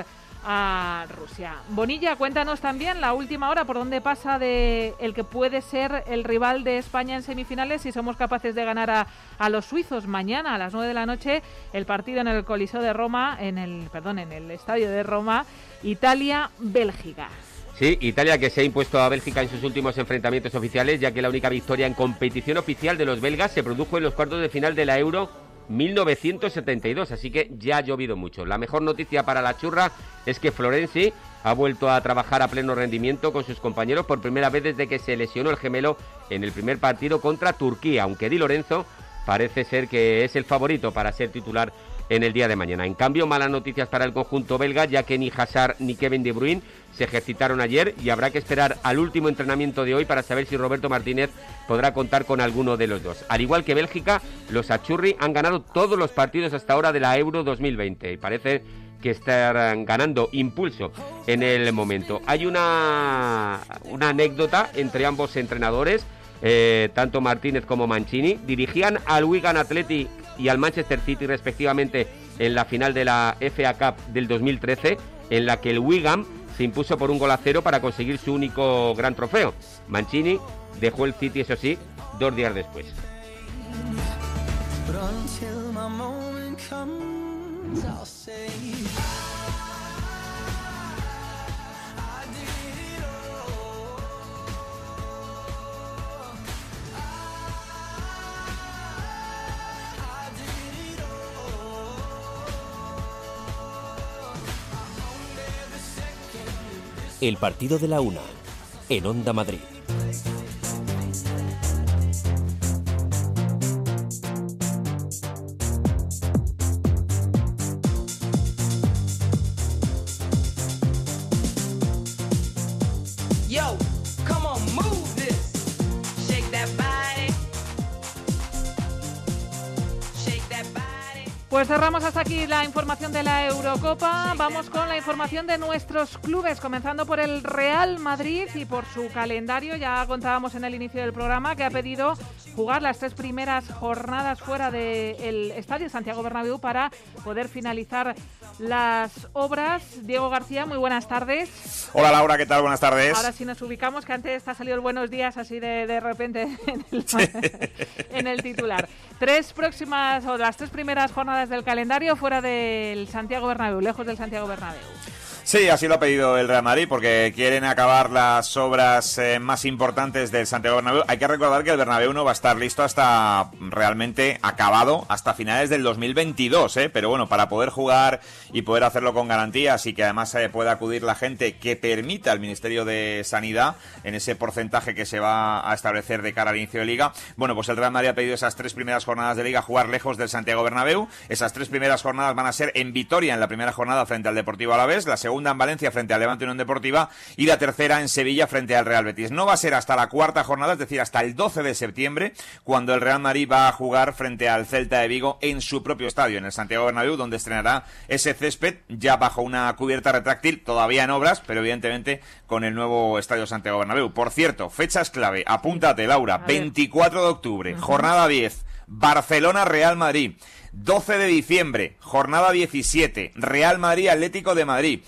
a Rusia. Bonilla, cuéntanos también la última hora, por dónde pasa de el que puede ser el rival de España en semifinales, si somos capaces de ganar a a los suizos mañana a las nueve de la noche, el partido en el Coliseo de Roma, en el, perdón, en el Estadio de Roma, Italia-Bélgica. Sí, Italia que se ha impuesto a Bélgica en sus últimos enfrentamientos oficiales, ya que la única victoria en competición oficial de los belgas se produjo en los cuartos de final de la Euro mil novecientos setenta y dos, así que ya ha llovido mucho. La mejor noticia para la churra es que Florenzi ha vuelto a trabajar a pleno rendimiento con sus compañeros por primera vez desde que se lesionó el gemelo en el primer partido contra Turquía, aunque Di Lorenzo parece ser que es el favorito para ser titular en el día de mañana. En cambio, malas noticias para el conjunto belga, ya que ni Hazard ni Kevin De Bruyne se ejercitaron ayer y habrá que esperar al último entrenamiento de hoy para saber si Roberto Martínez podrá contar con alguno de los dos. Al igual que Bélgica, los Achurri han ganado todos los partidos hasta ahora de la Euro dos mil veinte y parece que estarán ganando impulso en el momento. Hay una, una anécdota entre ambos entrenadores. Eh, tanto Martínez como Mancini dirigían al Wigan Athletic y al Manchester City respectivamente en la final de la F A Cup del dos mil trece, en la que el Wigan se impuso por un gol a cero para conseguir su único gran trofeo. Mancini dejó el City, eso sí, dos días después. El partido de la una, en Onda Madrid. Yo, come on, move this. Shake that body. Shake that body. Pues cerramos hasta aquí la información de la Eurocopa. Vamos con la información de nuestros clubes, comenzando por el Real Madrid y por su calendario. Ya contábamos en el inicio del programa que ha pedido jugar las tres primeras jornadas fuera del Estadio Santiago Bernabéu para poder finalizar las obras. Diego García, muy buenas tardes. Hola Laura, ¿qué tal? Buenas tardes. Ahora sí nos ubicamos, que antes te ha salido el buenos días así de, de repente en el, en el titular. Tres próximas, o las tres primeras jornadas del calendario fuera del Santiago Bernabéu, lejos del Santiago Bernabéu. Sí, así lo ha pedido el Real Madrid porque quieren acabar las obras eh, más importantes del Santiago Bernabéu. Hay que recordar que el Bernabéu no va a estar listo hasta realmente acabado hasta finales del dos mil veintidós, ¿eh? Pero bueno, para poder jugar y poder hacerlo con garantías y que además eh, pueda acudir la gente que permita el Ministerio de Sanidad en ese porcentaje que se va a establecer de cara al inicio de Liga. Bueno, pues el Real Madrid ha pedido esas tres primeras jornadas de Liga jugar lejos del Santiago Bernabéu. Esas tres primeras jornadas van a ser en Vitoria en la primera jornada frente al Deportivo Alavés, la segunda en Valencia frente al Levante Unión Deportiva y la tercera en Sevilla frente al Real Betis. No va a ser hasta la cuarta jornada, es decir, hasta el doce de septiembre, cuando el Real Madrid va a jugar frente al Celta de Vigo en su propio estadio, en el Santiago Bernabéu, donde estrenará ese césped ya bajo una cubierta retráctil, todavía en obras, pero evidentemente con el nuevo estadio Santiago Bernabéu. Por cierto, fechas clave, apúntate Laura, veinticuatro de octubre, jornada diez, Barcelona-Real Madrid. doce de diciembre, jornada diecisiete, Real Madrid-Atlético de Madrid.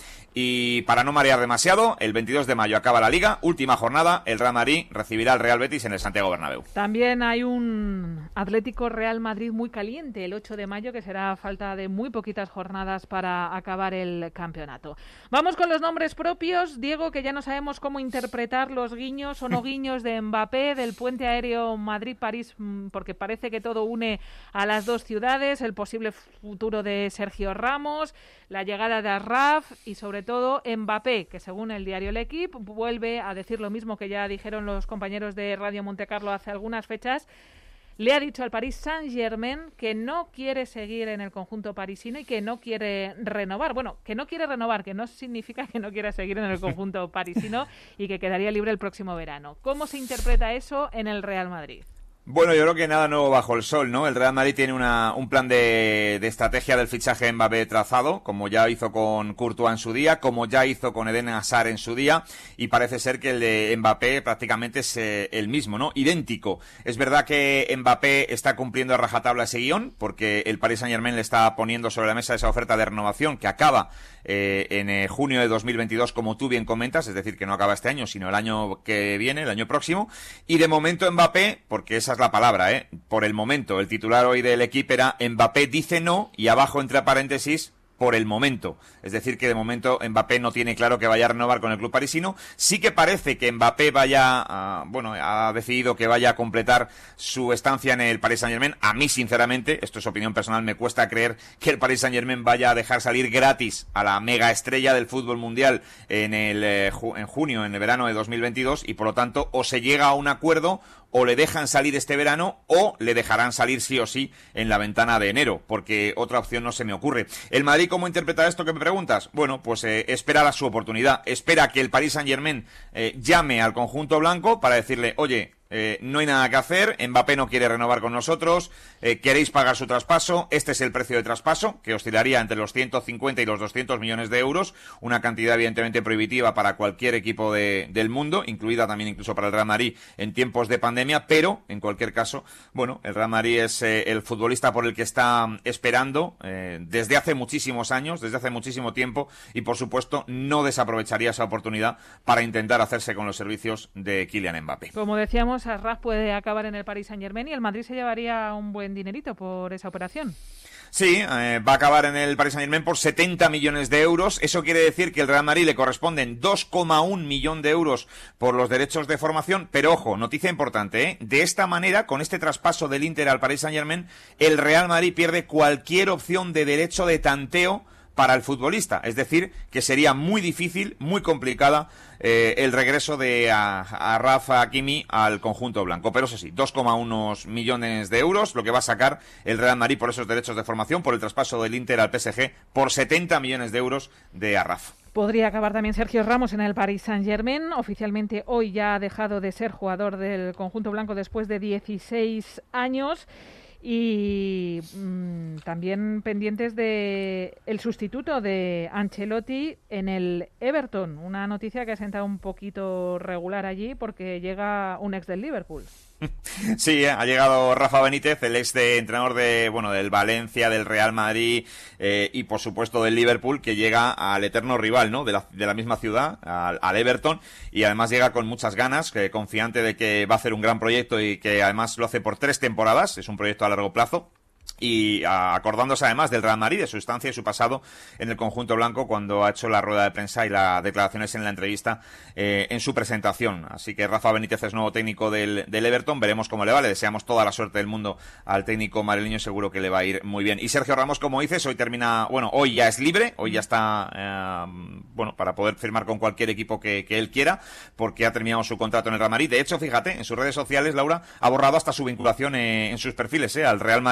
Y para no marear demasiado, el veintidós de mayo acaba la Liga, última jornada, el Real Madrid recibirá al Real Betis en el Santiago Bernabéu. También hay un Atlético Real Madrid muy caliente el ocho de mayo, que será falta de muy poquitas jornadas para acabar el campeonato. Vamos con los nombres propios, Diego, que ya no sabemos cómo interpretar los guiños o no guiños de Mbappé, del puente aéreo Madrid-París, porque parece que todo une a las dos ciudades, el posible futuro de Sergio Ramos, la llegada de Arraf y sobre todo Mbappé, que según el diario L'Equipe vuelve a decir lo mismo que ya dijeron los compañeros de Radio Montecarlo hace algunas fechas. Le ha dicho al Paris Saint-Germain que no quiere seguir en el conjunto parisino y que no quiere renovar. Bueno, que no quiere renovar, que no significa que no quiera seguir en el conjunto parisino y que quedaría libre el próximo verano. ¿Cómo se interpreta eso en el Real Madrid? Bueno, yo creo que nada nuevo bajo el sol, ¿no? El Real Madrid tiene una, un plan de, de estrategia del fichaje de Mbappé trazado, como ya hizo con Courtois en su día, como ya hizo con Eden Hazard en su día, y parece ser que el de Mbappé prácticamente es eh, el mismo, ¿no? Idéntico. Es verdad que Mbappé está cumpliendo a rajatabla ese guión, porque el Paris Saint-Germain le está poniendo sobre la mesa esa oferta de renovación que acaba eh, en eh, junio de dos mil veintidós, como tú bien comentas, es decir, que no acaba este año, sino el año que viene, el año próximo, y de momento Mbappé, porque esa es la palabra, ¿eh? Por el momento, el titular hoy del equipo era Mbappé dice no, y abajo entre paréntesis, por el momento. Es decir, que de momento Mbappé no tiene claro que vaya a renovar con el club parisino. Sí que parece que Mbappé vaya, a, bueno, ha decidido que vaya a completar su estancia en el Paris Saint-Germain. A mí, sinceramente, esto es opinión personal, me cuesta creer que el Paris Saint-Germain vaya a dejar salir gratis a la mega estrella del fútbol mundial en el eh, ju- en junio, en el verano de dos mil veintidós, y por lo tanto, o se llega a un acuerdo, o le dejan salir este verano, o le dejarán salir sí o sí en la ventana de enero, porque otra opción no se me ocurre. El Madrid, ¿cómo interpreta esto que me preguntas? Bueno, pues eh, espera la, su oportunidad, espera que el Paris Saint-Germain eh, llame al conjunto blanco para decirle, oye, Eh, no hay nada que hacer, Mbappé no quiere renovar con nosotros, eh, queréis pagar su traspaso, este es el precio de traspaso, que oscilaría entre los ciento cincuenta y los doscientos millones de euros, una cantidad evidentemente prohibitiva para cualquier equipo de, del mundo, incluida también incluso para el Real Madrid en tiempos de pandemia, pero en cualquier caso, bueno, el Real Madrid es eh, el futbolista por el que está esperando eh, desde hace muchísimos años, desde hace muchísimo tiempo, y por supuesto no desaprovecharía esa oportunidad para intentar hacerse con los servicios de Kylian Mbappé. Como decíamos, Arraf puede acabar en el Paris Saint-Germain y el Madrid se llevaría un buen dinerito por esa operación. Sí, eh, va a acabar en el Paris Saint-Germain por setenta millones de euros. Eso quiere decir que el Real Madrid le corresponden dos coma uno millón de euros por los derechos de formación. Pero ojo, noticia importante, ¿eh? De esta manera, con este traspaso del Inter al Paris Saint-Germain, el Real Madrid pierde cualquier opción de derecho de tanteo para el futbolista, es decir, que sería muy difícil, muy complicada eh, el regreso de a, a Rafa Hakimi al conjunto blanco. Pero eso sí, dos coma uno millones de euros, lo que va a sacar el Real Madrid por esos derechos de formación, por el traspaso del Inter al P S G, por setenta millones de euros de Arraf. Podría acabar también Sergio Ramos en el Paris Saint-Germain. Oficialmente hoy ya ha dejado de ser jugador del conjunto blanco después de dieciséis años. Y mmm, también pendientes de el sustituto de Ancelotti en el Everton, una noticia que ha sentado un poquito regular allí porque llega un ex del Liverpool. Sí, ha llegado Rafa Benítez, el ex de entrenador de bueno del Valencia, del Real Madrid eh, y por supuesto del Liverpool, que llega al eterno rival, ¿no? De la, de la misma ciudad, al, al Everton, y además llega con muchas ganas, que confiante de que va a hacer un gran proyecto y que además lo hace por tres temporadas, es un proyecto a largo plazo. Y a, acordándose además del Real Madrid, de su estancia y su pasado en el conjunto blanco cuando ha hecho la rueda de prensa y las declaraciones en la entrevista eh, en su presentación. Así que Rafa Benítez es nuevo técnico del, del Everton, veremos cómo le va, le deseamos toda la suerte del mundo al técnico madrileño, seguro que le va a ir muy bien. Y Sergio Ramos, como dices, hoy termina, bueno, hoy ya es libre, hoy ya está, eh, bueno, para poder firmar con cualquier equipo que, que él quiera, porque ha terminado su contrato en el Real Madrid. De hecho, fíjate, en sus redes sociales, Laura, ha borrado hasta su vinculación eh, en sus perfiles, eh, al Real Madrid, no quiere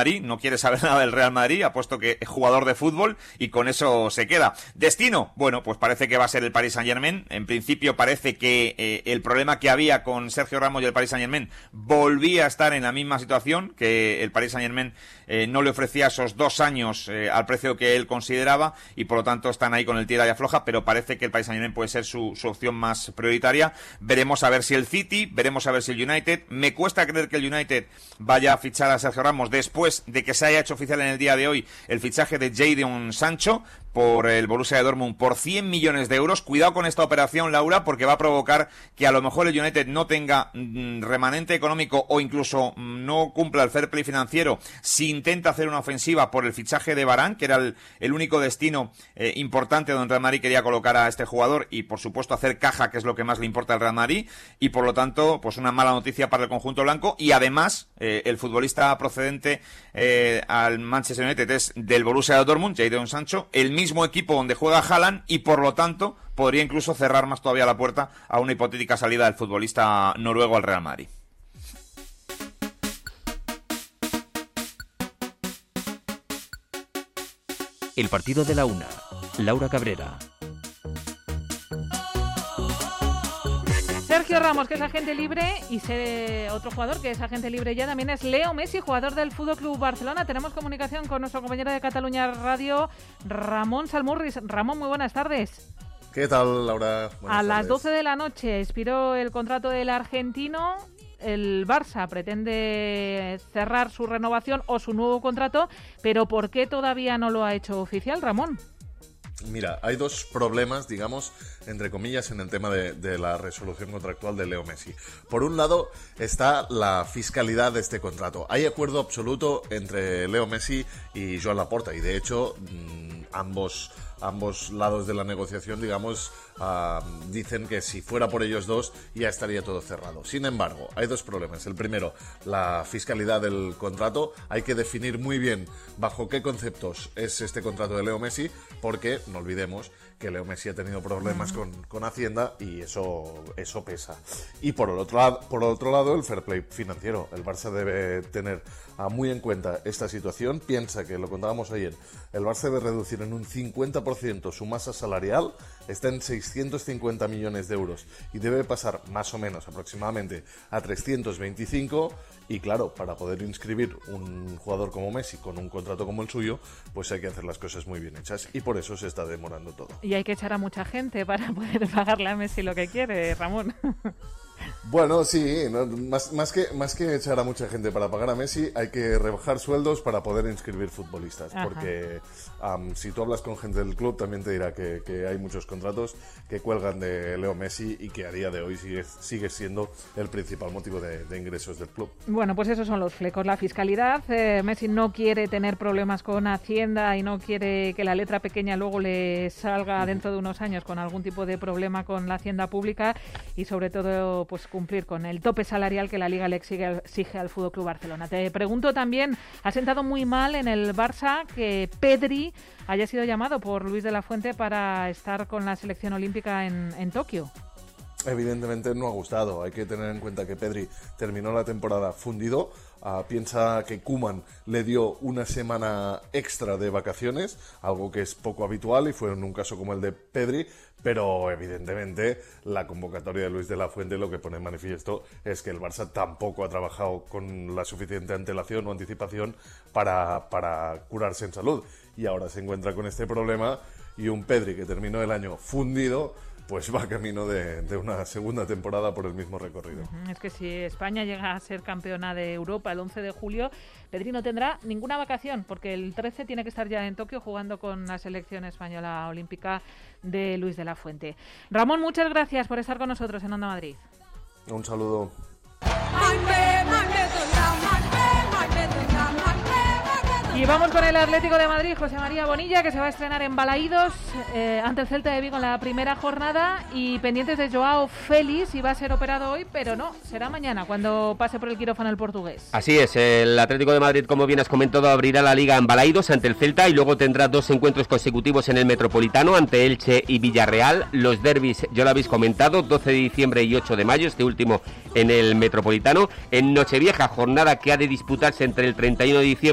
quiere saber nada del Real Madrid, ha puesto que es jugador de fútbol y con eso se queda. Destino, bueno, pues parece que va a ser el Paris Saint-Germain. En principio parece que eh, el problema que había con Sergio Ramos y el Paris Saint-Germain volvía a estar en la misma situación, que el Paris Saint-Germain eh, no le ofrecía esos dos años eh, al precio que él consideraba y por lo tanto están ahí con el tira y afloja, pero parece que el Paris Saint-Germain puede ser su, su opción más prioritaria. Veremos a ver si el City, veremos a ver si el United. Me cuesta creer que el United vaya a fichar a Sergio Ramos después de que se haya hecho oficial en el día de hoy el fichaje de Jadon Sancho por el Borussia de Dortmund por cien millones de euros. Cuidado con esta operación, Laura, porque va a provocar que a lo mejor el United no tenga mm, remanente económico o incluso mm, no cumpla el fair play financiero si intenta hacer una ofensiva por el fichaje de Varane, que era el, el único destino eh, importante donde el Real Madrid quería colocar a este jugador y, por supuesto, hacer caja, que es lo que más le importa al Real Madrid, y por lo tanto, pues una mala noticia para el conjunto blanco. Y además, eh, el futbolista procedente eh, al Manchester United es del Borussia de Dortmund, Jadon Sancho, el mismo mismo equipo donde juega Haaland y por lo tanto podría incluso cerrar más todavía la puerta a una hipotética salida del futbolista noruego al Real Madrid. El partido de la una. Laura Cabrera. Sergio Ramos, que es agente libre, y se, otro jugador que es agente libre ya también es Leo Messi, jugador del F C Barcelona. Tenemos comunicación con nuestro compañero de Cataluña Radio, Ramón Salmurris. Ramón, muy buenas tardes. ¿Qué tal, Laura? Buenas A las tardes. doce de la noche expiró el contrato del argentino. El Barça pretende cerrar su renovación o su nuevo contrato, pero ¿por qué todavía no lo ha hecho oficial, Ramón? Mira, hay dos problemas, digamos, entre comillas, en el tema de, de la resolución contractual de Leo Messi. Por un lado está la fiscalidad de este contrato. Hay acuerdo absoluto entre Leo Messi y Joan Laporta y, de hecho, mmm, ambos... ambos lados de la negociación, digamos, uh, dicen que si fuera por ellos dos ya estaría todo cerrado. Sin embargo, hay dos problemas. El primero, la fiscalidad del contrato. Hay que definir muy bien bajo qué conceptos es este contrato de Leo Messi, porque no olvidemos que Leo Messi ha tenido problemas con, con Hacienda y eso, eso pesa. Y por el otro lado, por otro lado, el fair play financiero. El Barça debe tener uh, muy en cuenta esta situación. Piensa que, lo contábamos ayer, el Barça debe reducir en un cincuenta por ciento su masa salarial, está en seiscientos cincuenta millones de euros y debe pasar más o menos aproximadamente a trescientos veinticinco. Y claro, para poder inscribir un jugador como Messi con un contrato como el suyo, pues hay que hacer las cosas muy bien hechas y por eso se está demorando todo. Y hay que echar a mucha gente para poder pagarle a Messi lo que quiere, Ramón. Bueno, sí, no, más, más, que, más que echar a mucha gente para pagar a Messi, hay que rebajar sueldos para poder inscribir futbolistas. Ajá. Porque um, si tú hablas con gente del club, también te dirá que, que hay muchos contratos que cuelgan de Leo Messi y que a día de hoy sigue, sigue siendo el principal motivo de, de ingresos del club. Bueno, pues esos son los flecos. La fiscalidad, eh, Messi no quiere tener problemas con Hacienda y no quiere que la letra pequeña luego le salga dentro de unos años con algún tipo de problema con la Hacienda pública y sobre todo pues cumplir con el tope salarial que la Liga le exige, exige al F C Barcelona. Te pregunto también, ha sentado muy mal en el Barça que Pedri haya sido llamado por Luis de la Fuente para estar con la selección olímpica en, en Tokio. Evidentemente no ha gustado. Hay que tener en cuenta que Pedri terminó la temporada fundido. Uh, piensa que Koeman le dio una semana extra de vacaciones, algo que es poco habitual y fue en un caso como el de Pedri, pero evidentemente la convocatoria de Luis de la Fuente lo que pone en manifiesto es que el Barça tampoco ha trabajado con la suficiente antelación o anticipación para, para curarse en salud y ahora se encuentra con este problema y un Pedri que terminó el año fundido pues va camino de, de una segunda temporada por el mismo recorrido. Es que si España llega a ser campeona de Europa el once de julio, Pedri no tendrá ninguna vacación, porque el trece tiene que estar ya en Tokio jugando con la selección española olímpica de Luis de la Fuente. Ramón, muchas gracias por estar con nosotros en Onda Madrid. Un saludo. Y vamos con el Atlético de Madrid, José María Bonilla, que se va a estrenar en Balaídos eh, ante el Celta de Vigo en la primera jornada y pendientes de Joao Félix, iba a ser operado hoy, pero no, será mañana cuando pase por el quirófano el portugués. Así es, el Atlético de Madrid, como bien has comentado, abrirá la Liga en Balaídos ante el Celta y luego tendrá dos encuentros consecutivos en el Metropolitano ante Elche y Villarreal. Los derbis, ya lo habéis comentado, doce de diciembre y ocho de mayo, este último en el Metropolitano. En Nochevieja, jornada que ha de disputarse entre el treinta y uno de diciembre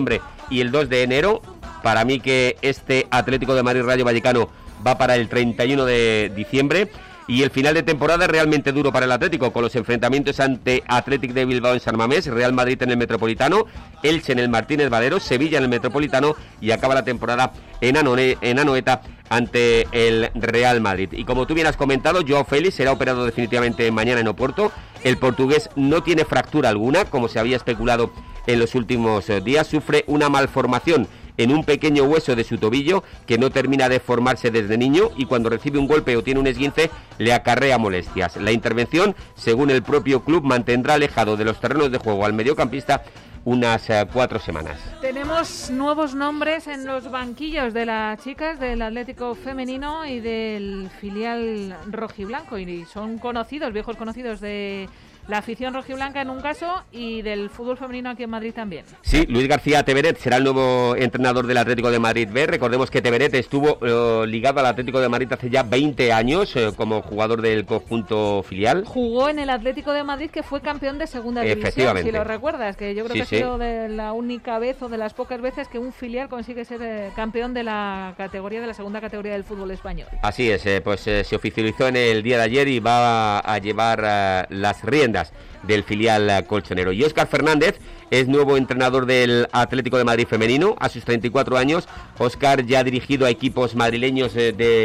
y el dos de enero. Para mí que este Atlético de Madrid Rayo Vallecano va para el treinta y uno de diciembre. Y el final de temporada es realmente duro para el Atlético, con los enfrentamientos ante Athletic de Bilbao en San Mamés, Real Madrid en el Metropolitano, Elche en el Martínez Valero, Sevilla en el Metropolitano y acaba la temporada en, Anoe, en Anoeta ante el Real Madrid. Y como tú bien has comentado, Joao Félix será operado definitivamente mañana en Oporto. El portugués no tiene fractura alguna, como se había especulado en los últimos días, sufre una malformación en un pequeño hueso de su tobillo que no termina de formarse desde niño y cuando recibe un golpe o tiene un esguince le acarrea molestias. La intervención, según el propio club, mantendrá alejado de los terrenos de juego al mediocampista unas uh, cuatro semanas. Tenemos nuevos nombres en los banquillos de las chicas del Atlético femenino y del filial rojiblanco y son conocidos, viejos conocidos de la afición rojiblanca en un caso y del fútbol femenino aquí en Madrid también. Sí, Luis García Teberet será el nuevo entrenador del Atlético de Madrid B. Recordemos que Teberet estuvo eh, ligado al Atlético de Madrid hace ya veinte años eh, como jugador del conjunto filial. Jugó en el Atlético de Madrid que fue campeón de segunda división, si lo recuerdas, que yo creo sí, que sí. ha sido de la única vez o de las pocas veces que un filial consigue ser eh, campeón de la categoría, de la segunda categoría del fútbol español. Así es, eh, pues eh, se oficializó en el día de ayer y va a, a llevar eh, las riendas del filial colchonero. Y Óscar Fernández es nuevo entrenador del Atlético de Madrid femenino. A sus treinta y cuatro años, Óscar ya ha dirigido a equipos madrileños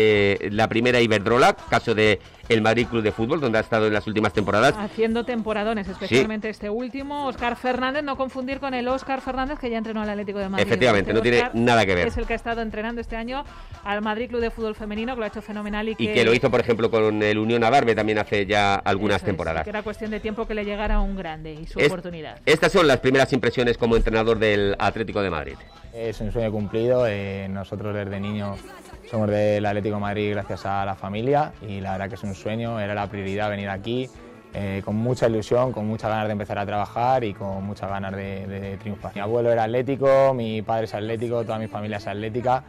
de la primera Iberdrola, caso de el Madrid Club de Fútbol, donde ha estado en las últimas temporadas. Haciendo temporadones, especialmente sí. este último. Óscar Fernández, no confundir con el Óscar Fernández que ya entrenó al Atlético de Madrid. Efectivamente, no tiene nada que ver. Es el que ha estado entrenando este año al Madrid Club de Fútbol femenino, que lo ha hecho fenomenal. Y que, y que lo hizo, por ejemplo, con el Unión Adarve también hace ya algunas Eso temporadas. Es, que era cuestión de tiempo que le llegara un grande y su es, oportunidad. Estas son las primeras impresiones como entrenador del Atlético de Madrid. Es un sueño cumplido. Eh, nosotros desde niños somos del Atlético de Madrid gracias a la familia y la verdad que es un sueño, era la prioridad venir aquí eh, con mucha ilusión, con muchas ganas de empezar a trabajar y con muchas ganas de, de triunfar. Mi abuelo era atlético, mi padre es atlético, toda mi familia es atlética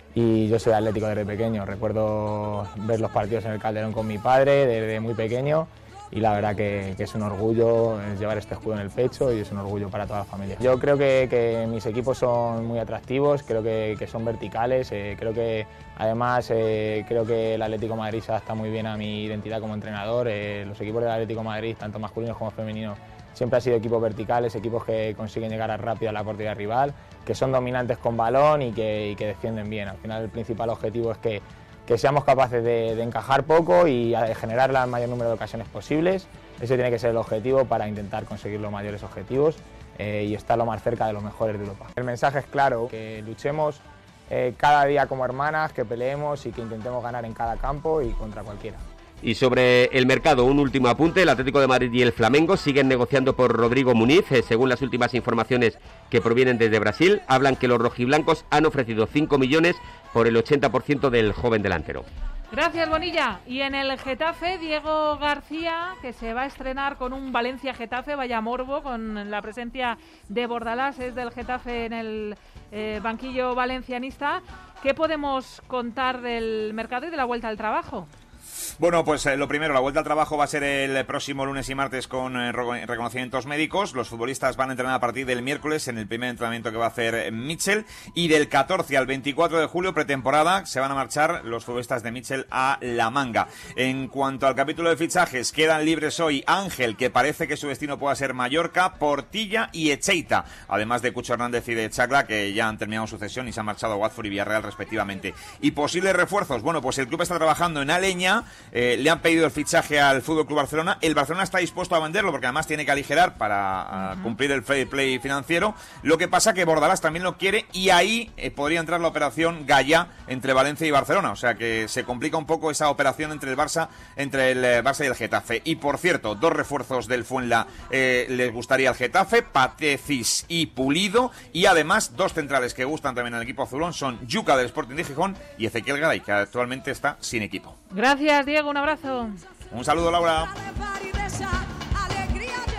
y yo soy atlético desde pequeño. Recuerdo ver los partidos en el Calderón con mi padre desde muy pequeño y la verdad que, que es un orgullo llevar este escudo en el pecho y es un orgullo para toda la familia. Yo creo que, que mis equipos son muy atractivos, creo que, que son verticales, eh, creo que además eh, creo que el Atlético de Madrid se adapta muy bien a mi identidad como entrenador. Eh, los equipos del Atlético de Madrid, tanto masculinos como femeninos, siempre han sido equipos verticales, equipos que consiguen llegar rápido a la portería rival, que son dominantes con balón y que, y que defienden bien. Al final el principal objetivo es que que seamos capaces de, de encajar poco y de generar el mayor número de ocasiones posibles. Ese tiene que ser el objetivo para intentar conseguir los mayores objetivos eh, y estar lo más cerca de los mejores de Europa. El mensaje es claro, que luchemos eh, cada día como hermanas, que peleemos y que intentemos ganar en cada campo y contra cualquiera. Y sobre el mercado, un último apunte. El Atlético de Madrid y el Flamengo siguen negociando por Rodrigo Muniz. Eh, según las últimas informaciones que provienen desde Brasil, hablan que los rojiblancos han ofrecido cinco millones por el ochenta por ciento del joven delantero. Gracias, Bonilla. Y en el Getafe, Diego García, que se va a estrenar con un Valencia-Getafe, vaya morbo, con la presencia de Bordalás, es del Getafe en el eh, banquillo valencianista. ¿Qué podemos contar del mercado y de la vuelta al trabajo? Bueno, pues eh, lo primero, la vuelta al trabajo va a ser el próximo lunes y martes con eh, reconocimientos médicos. Los futbolistas van a entrenar a partir del miércoles en el primer entrenamiento que va a hacer Mitchell. Y del catorce al veinticuatro de julio, pretemporada, se van a marchar los futbolistas de Mitchell a La Manga. En cuanto al capítulo de fichajes, quedan libres hoy Ángel, que parece que su destino pueda ser Mallorca, Portilla y Echeita. Además de Cucho Hernández y de Chacla, que ya han terminado su cesión y se han marchado a Watford y Villarreal respectivamente. Y posibles refuerzos, bueno, pues el club está trabajando en Aleña. Eh, le han pedido el fichaje al F C Barcelona. El Barcelona está dispuesto a venderlo porque además tiene que aligerar para uh-huh. cumplir el fair play financiero. Lo que pasa que Bordalás también lo quiere y ahí eh, podría entrar la operación Gallá entre Valencia y Barcelona. O sea que se complica un poco esa operación entre el Barça, entre el eh, Barça y el Getafe. Y por cierto, dos refuerzos del Fuenla eh, les gustaría al Getafe, Patecis y Pulido. Y además dos centrales que gustan también al equipo azulón son Yuca del Sporting de Gijón y Ezequiel Garay, que actualmente está sin equipo. Gracias, Diego, un abrazo. Un saludo, Laura.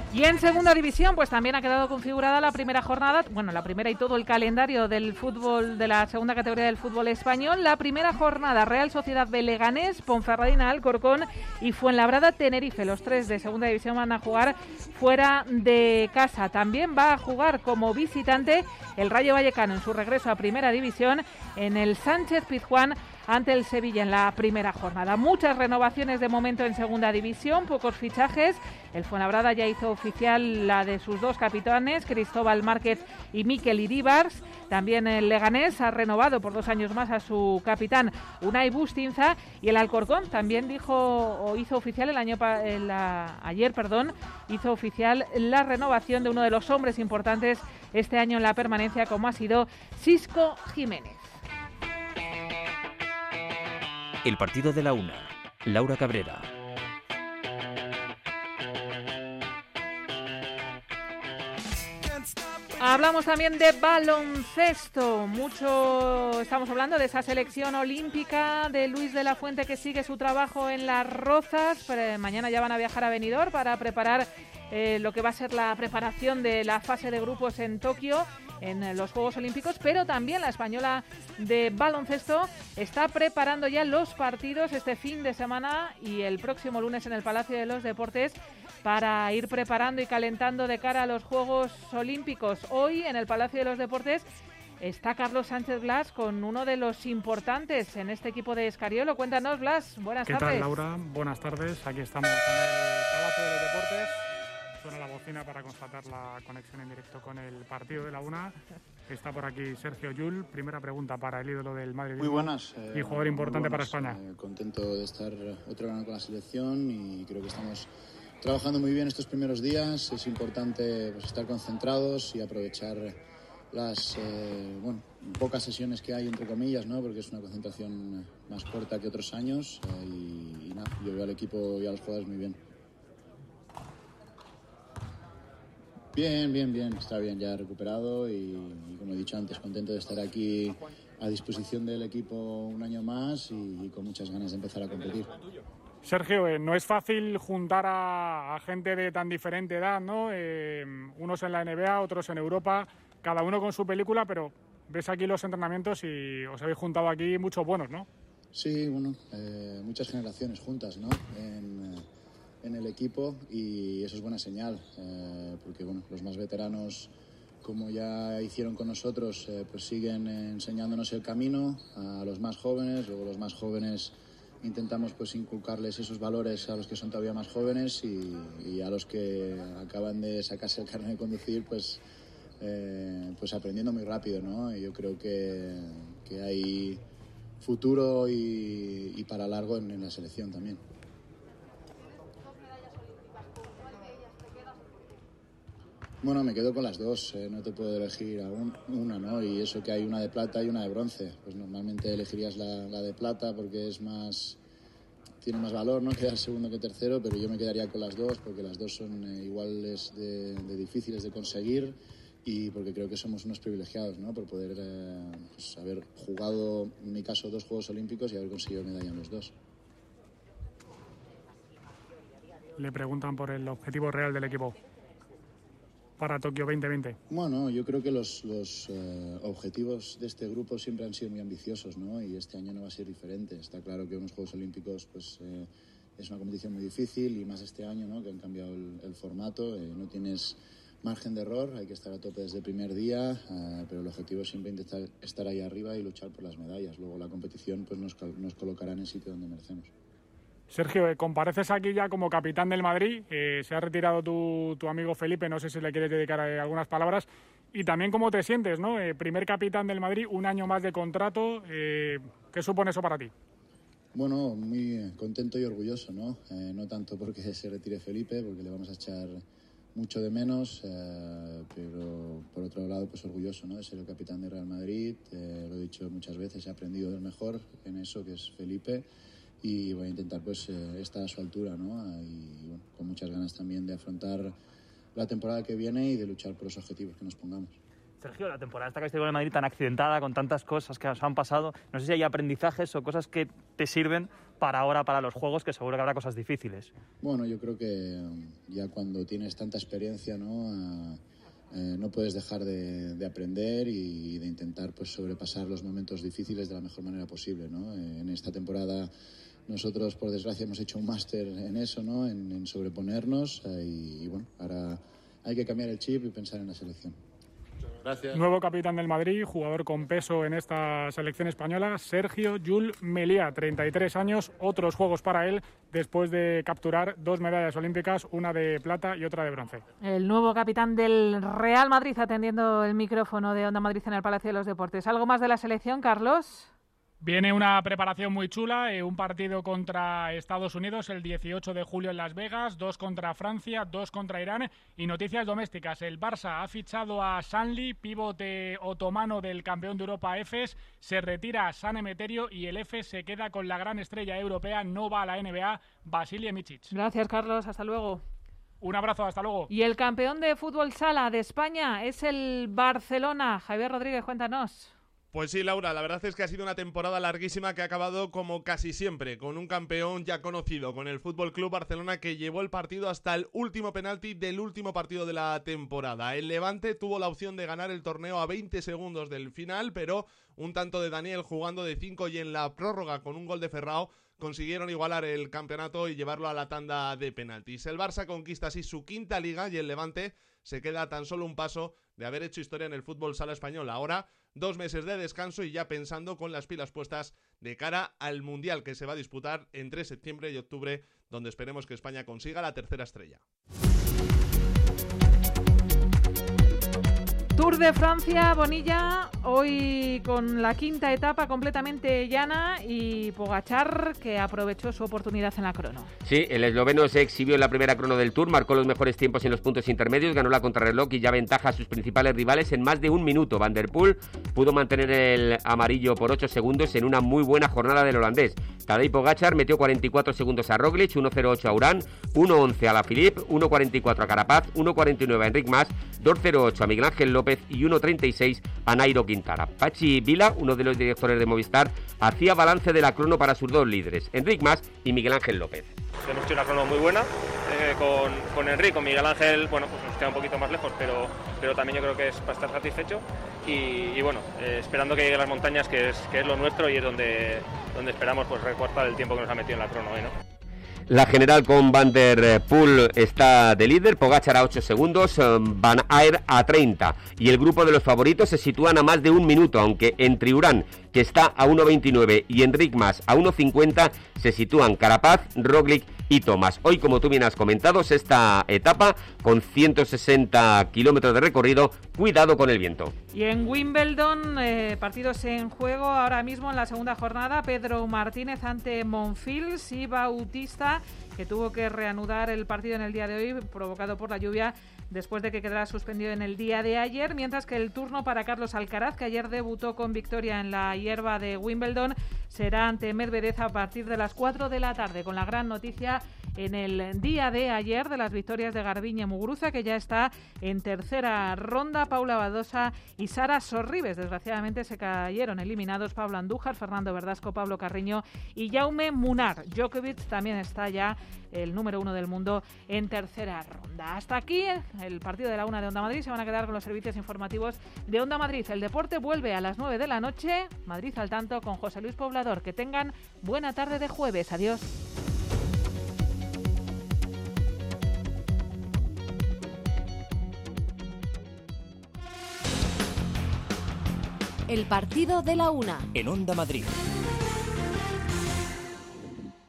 Y en segunda división, pues también ha quedado configurada la primera jornada, bueno, la primera y todo el calendario del fútbol, de la segunda categoría del fútbol español. La primera jornada, Real Sociedad de Leganés, Ponferradina, Alcorcón y Fuenlabrada, Tenerife. Los tres de segunda división van a jugar fuera de casa. También va a jugar como visitante el Rayo Vallecano en su regreso a primera división en el Sánchez Pizjuán ante el Sevilla en la primera jornada. Muchas renovaciones de momento en segunda división, pocos fichajes. El Fuenlabrada ya hizo oficial la de sus dos capitanes, Cristóbal Márquez y Mikel Iríbars. También el Leganés ha renovado por dos años más a su capitán Unai Bustinza, y el Alcorcón también dijo o hizo oficial el año el, la, ayer, perdón, hizo oficial la renovación de uno de los hombres importantes este año en la permanencia, como ha sido Sisco Jiménez. El partido de la una. Laura Cabrera. Hablamos también de baloncesto. Mucho estamos hablando de esa selección olímpica de Luis de la Fuente, que sigue su trabajo en Las Rozas. Pero mañana ya van a viajar a Benidorm para preparar eh, lo que va a ser la preparación de la fase de grupos en Tokio, en los Juegos Olímpicos. Pero también la española de baloncesto está preparando ya los partidos este fin de semana y el próximo lunes en el Palacio de los Deportes, para ir preparando y calentando de cara a los Juegos Olímpicos. Hoy en el Palacio de los Deportes está Carlos Sánchez Blas con uno de los importantes en este equipo de Escariolo. Cuéntanos, Blas, buenas ¿Qué tardes. ¿Qué tal, Laura? Buenas tardes. Aquí estamos en el Palacio de los Deportes. Suena la bocina para constatar la conexión en directo con el partido de la una. Está por aquí Sergio Llull. Primera pregunta para el ídolo del Madrid. Muy buenas. Eh, y jugador importante buenas, para España. Eh, contento de estar otro año con la selección y creo que estamos trabajando muy bien estos primeros días. Es importante pues, estar concentrados y aprovechar las eh, bueno, pocas sesiones que hay, entre comillas, ¿no? Porque es una concentración más corta que otros años eh, y, y nada, yo veo al equipo y a los jugadores muy bien. Bien, bien, bien, está bien, ya recuperado y, y como he dicho antes, contento de estar aquí a disposición del equipo un año más y, y con muchas ganas de empezar a competir. Sergio, eh, no es fácil juntar a, a gente de tan diferente edad, ¿no? Eh, unos en la N B A, otros en Europa, cada uno con su película, pero ves aquí los entrenamientos y os habéis juntado aquí muchos buenos, ¿no? Sí, bueno, eh, muchas generaciones juntas, ¿no? En, eh, en el equipo y eso es buena señal, eh, porque bueno, los más veteranos, como ya hicieron con nosotros, eh, pues siguen enseñándonos el camino a los más jóvenes, luego los más jóvenes intentamos pues inculcarles esos valores a los que son todavía más jóvenes y, y a los que acaban de sacarse el carnet de conducir, pues, eh, pues aprendiendo muy rápido, ¿no? Y yo creo que, que hay futuro y, y para largo en, en la selección también. Bueno, me quedo con las dos, eh, no te puedo elegir aún una, ¿no? Y eso que hay una de plata y una de bronce. Pues normalmente elegirías la, la de plata porque es más, tiene más valor, ¿no? Quedar segundo que tercero, pero yo me quedaría con las dos porque las dos son eh, iguales de, de difíciles de conseguir y porque creo que somos unos privilegiados, ¿no? Por poder eh, pues, haber jugado, en mi caso, dos Juegos Olímpicos y haber conseguido medalla en los dos. Le preguntan por el objetivo real del equipo para Tokio veinte veinte. Bueno, yo creo que los, los eh, objetivos de este grupo siempre han sido muy ambiciosos, ¿no? Y este año no va a ser diferente. Está claro que unos Juegos Olímpicos pues, eh, es una competición muy difícil y más este año, ¿no? Que han cambiado el, el formato. Eh, no tienes margen de error, hay que estar a tope desde el primer día, eh, pero el objetivo es siempre intentar estar ahí arriba y luchar por las medallas. Luego la competición pues, nos, nos colocará en el sitio donde merecemos. Sergio, eh, compareces aquí ya como capitán del Madrid, eh, se ha retirado tu, tu amigo Felipe, no sé si le quieres dedicar eh, algunas palabras, y también cómo te sientes, ¿no? Eh, primer capitán del Madrid, un año más de contrato, eh, ¿qué supone eso para ti? Bueno, muy contento y orgulloso, ¿no? Eh, no tanto porque se retire Felipe, porque le vamos a echar mucho de menos, eh, pero por otro lado, pues orgulloso, ¿no? De ser el capitán de Real Madrid, eh, lo he dicho muchas veces, he aprendido del mejor en eso, que es Felipe, y voy a intentar pues eh, estar a su altura, ¿no? Y bueno, con muchas ganas también de afrontar la temporada que viene y de luchar por los objetivos que nos pongamos. Sergio, la temporada esta que has tenido en Madrid tan accidentada, con tantas cosas que os han pasado, no sé si hay aprendizajes o cosas que te sirven para ahora, para los juegos, que seguro que habrá cosas difíciles. Bueno, yo creo que ya cuando tienes tanta experiencia, ¿no? Eh, no puedes dejar de, de aprender y de intentar pues sobrepasar los momentos difíciles de la mejor manera posible, ¿no? Eh, en esta temporada nosotros, por desgracia, hemos hecho un máster en eso, ¿no? En, en sobreponernos eh, y, y bueno, ahora hay que cambiar el chip y pensar en la selección. Gracias. Nuevo capitán del Madrid, jugador con peso en esta selección española, Sergio Yul Meliá, treinta y tres años, otros juegos para él después de capturar dos medallas olímpicas, una de plata y otra de bronce. El nuevo capitán del Real Madrid atendiendo el micrófono de Onda Madrid en el Palacio de los Deportes. ¿Algo más de la selección, Carlos? Viene una preparación muy chula, eh, un partido contra Estados Unidos el dieciocho de julio en Las Vegas, dos contra Francia, dos contra Irán y noticias domésticas. El Barça ha fichado a Sanli, pivote otomano del campeón de Europa Efes, se retira San Emeterio y el Efes se queda con la gran estrella europea, no va a la N B A, Vasilije Micic. Gracias, Carlos, hasta luego. Un abrazo, hasta luego. Y el campeón de fútbol sala de España es el Barcelona. Javier Rodríguez, cuéntanos. Pues sí, Laura, la verdad es que ha sido una temporada larguísima que ha acabado como casi siempre, con un campeón ya conocido, con el F C Barcelona, que llevó el partido hasta el último penalti del último partido de la temporada. El Levante tuvo la opción de ganar el torneo a veinte segundos del final, pero un tanto de Daniel jugando de cinco y en la prórroga con un gol de Ferrao consiguieron igualar el campeonato y llevarlo a la tanda de penaltis. El Barça conquista así su quinta liga y el Levante se queda a tan solo un paso de haber hecho historia en el fútbol sala español. Ahora, dos meses de descanso y ya pensando con las pilas puestas de cara al Mundial que se va a disputar entre septiembre y octubre, donde esperemos que España consiga la tercera estrella. Tour de Francia, Bonilla, hoy con la quinta etapa completamente llana y Pogačar que aprovechó su oportunidad en la crono. Sí, el esloveno se exhibió en la primera crono del Tour, marcó los mejores tiempos en los puntos intermedios, ganó la contrarreloj y ya ventaja a sus principales rivales en más de un minuto. Van der Poel pudo mantener el amarillo por ocho segundos en una muy buena jornada del holandés. Tadej Pogačar metió cuarenta y cuatro segundos a Roglic, uno cero ocho a Urán, uno once a Alaphilippe, uno cuarenta y cuatro a Carapaz, uno cuarenta y nueve a Enric Mas, dos cero ocho a Miguel Ángel López y uno treinta y seis a Nairo Quintana. Pachi Vila, uno de los directores de Movistar, hacía balance de la crono para sus dos líderes, Enric Mas y Miguel Ángel López. Hemos hecho una crono muy buena eh, con, con Enric, con Miguel Ángel, bueno, pues nos queda un poquito más lejos, pero, pero también yo creo que es para estar satisfecho y, y bueno, eh, esperando que lleguen las montañas, que es, que es lo nuestro y es donde, donde esperamos pues recortar el tiempo que nos ha metido en la crono hoy, ¿no? La general con Van der Poel está de líder, Pogačar a ocho segundos, Van Aert a treinta. Y el grupo de los favoritos se sitúan a más de un minuto, aunque entre Urán, que está a uno veintinueve, y Enric Mas a uno cincuenta, se sitúan Carapaz, Roglic y Thomas. Hoy, como tú bien has comentado, es esta etapa con ciento sesenta kilómetros de recorrido. Cuidado con el viento. Y en Wimbledon, eh, partidos en juego ahora mismo en la segunda jornada. Pedro Martínez ante Monfils y Bautista, que tuvo que reanudar el partido en el día de hoy provocado por la lluvia después de que quedara suspendido en el día de ayer, mientras que el turno para Carlos Alcaraz, que ayer debutó con victoria en la hierba de Wimbledon, será ante Medvedev a partir de las cuatro de la tarde, con la gran noticia en el día de ayer de las victorias de Garbiñe Muguruza, que ya está en tercera ronda. Paula Badosa y Sara Sorribes, desgraciadamente se cayeron eliminados Pablo Andújar, Fernando Verdasco, Pablo Carreño y Jaume Munar. Djokovic también está ya, el número uno del mundo, en tercera ronda. Hasta aquí el partido de la una de Onda Madrid. Se van a quedar con los servicios informativos de Onda Madrid. El deporte vuelve a las nueve de la noche. Madrid al tanto con José Luis Poblador. Que tengan buena tarde de jueves. Adiós. El partido de la una. En Onda Madrid.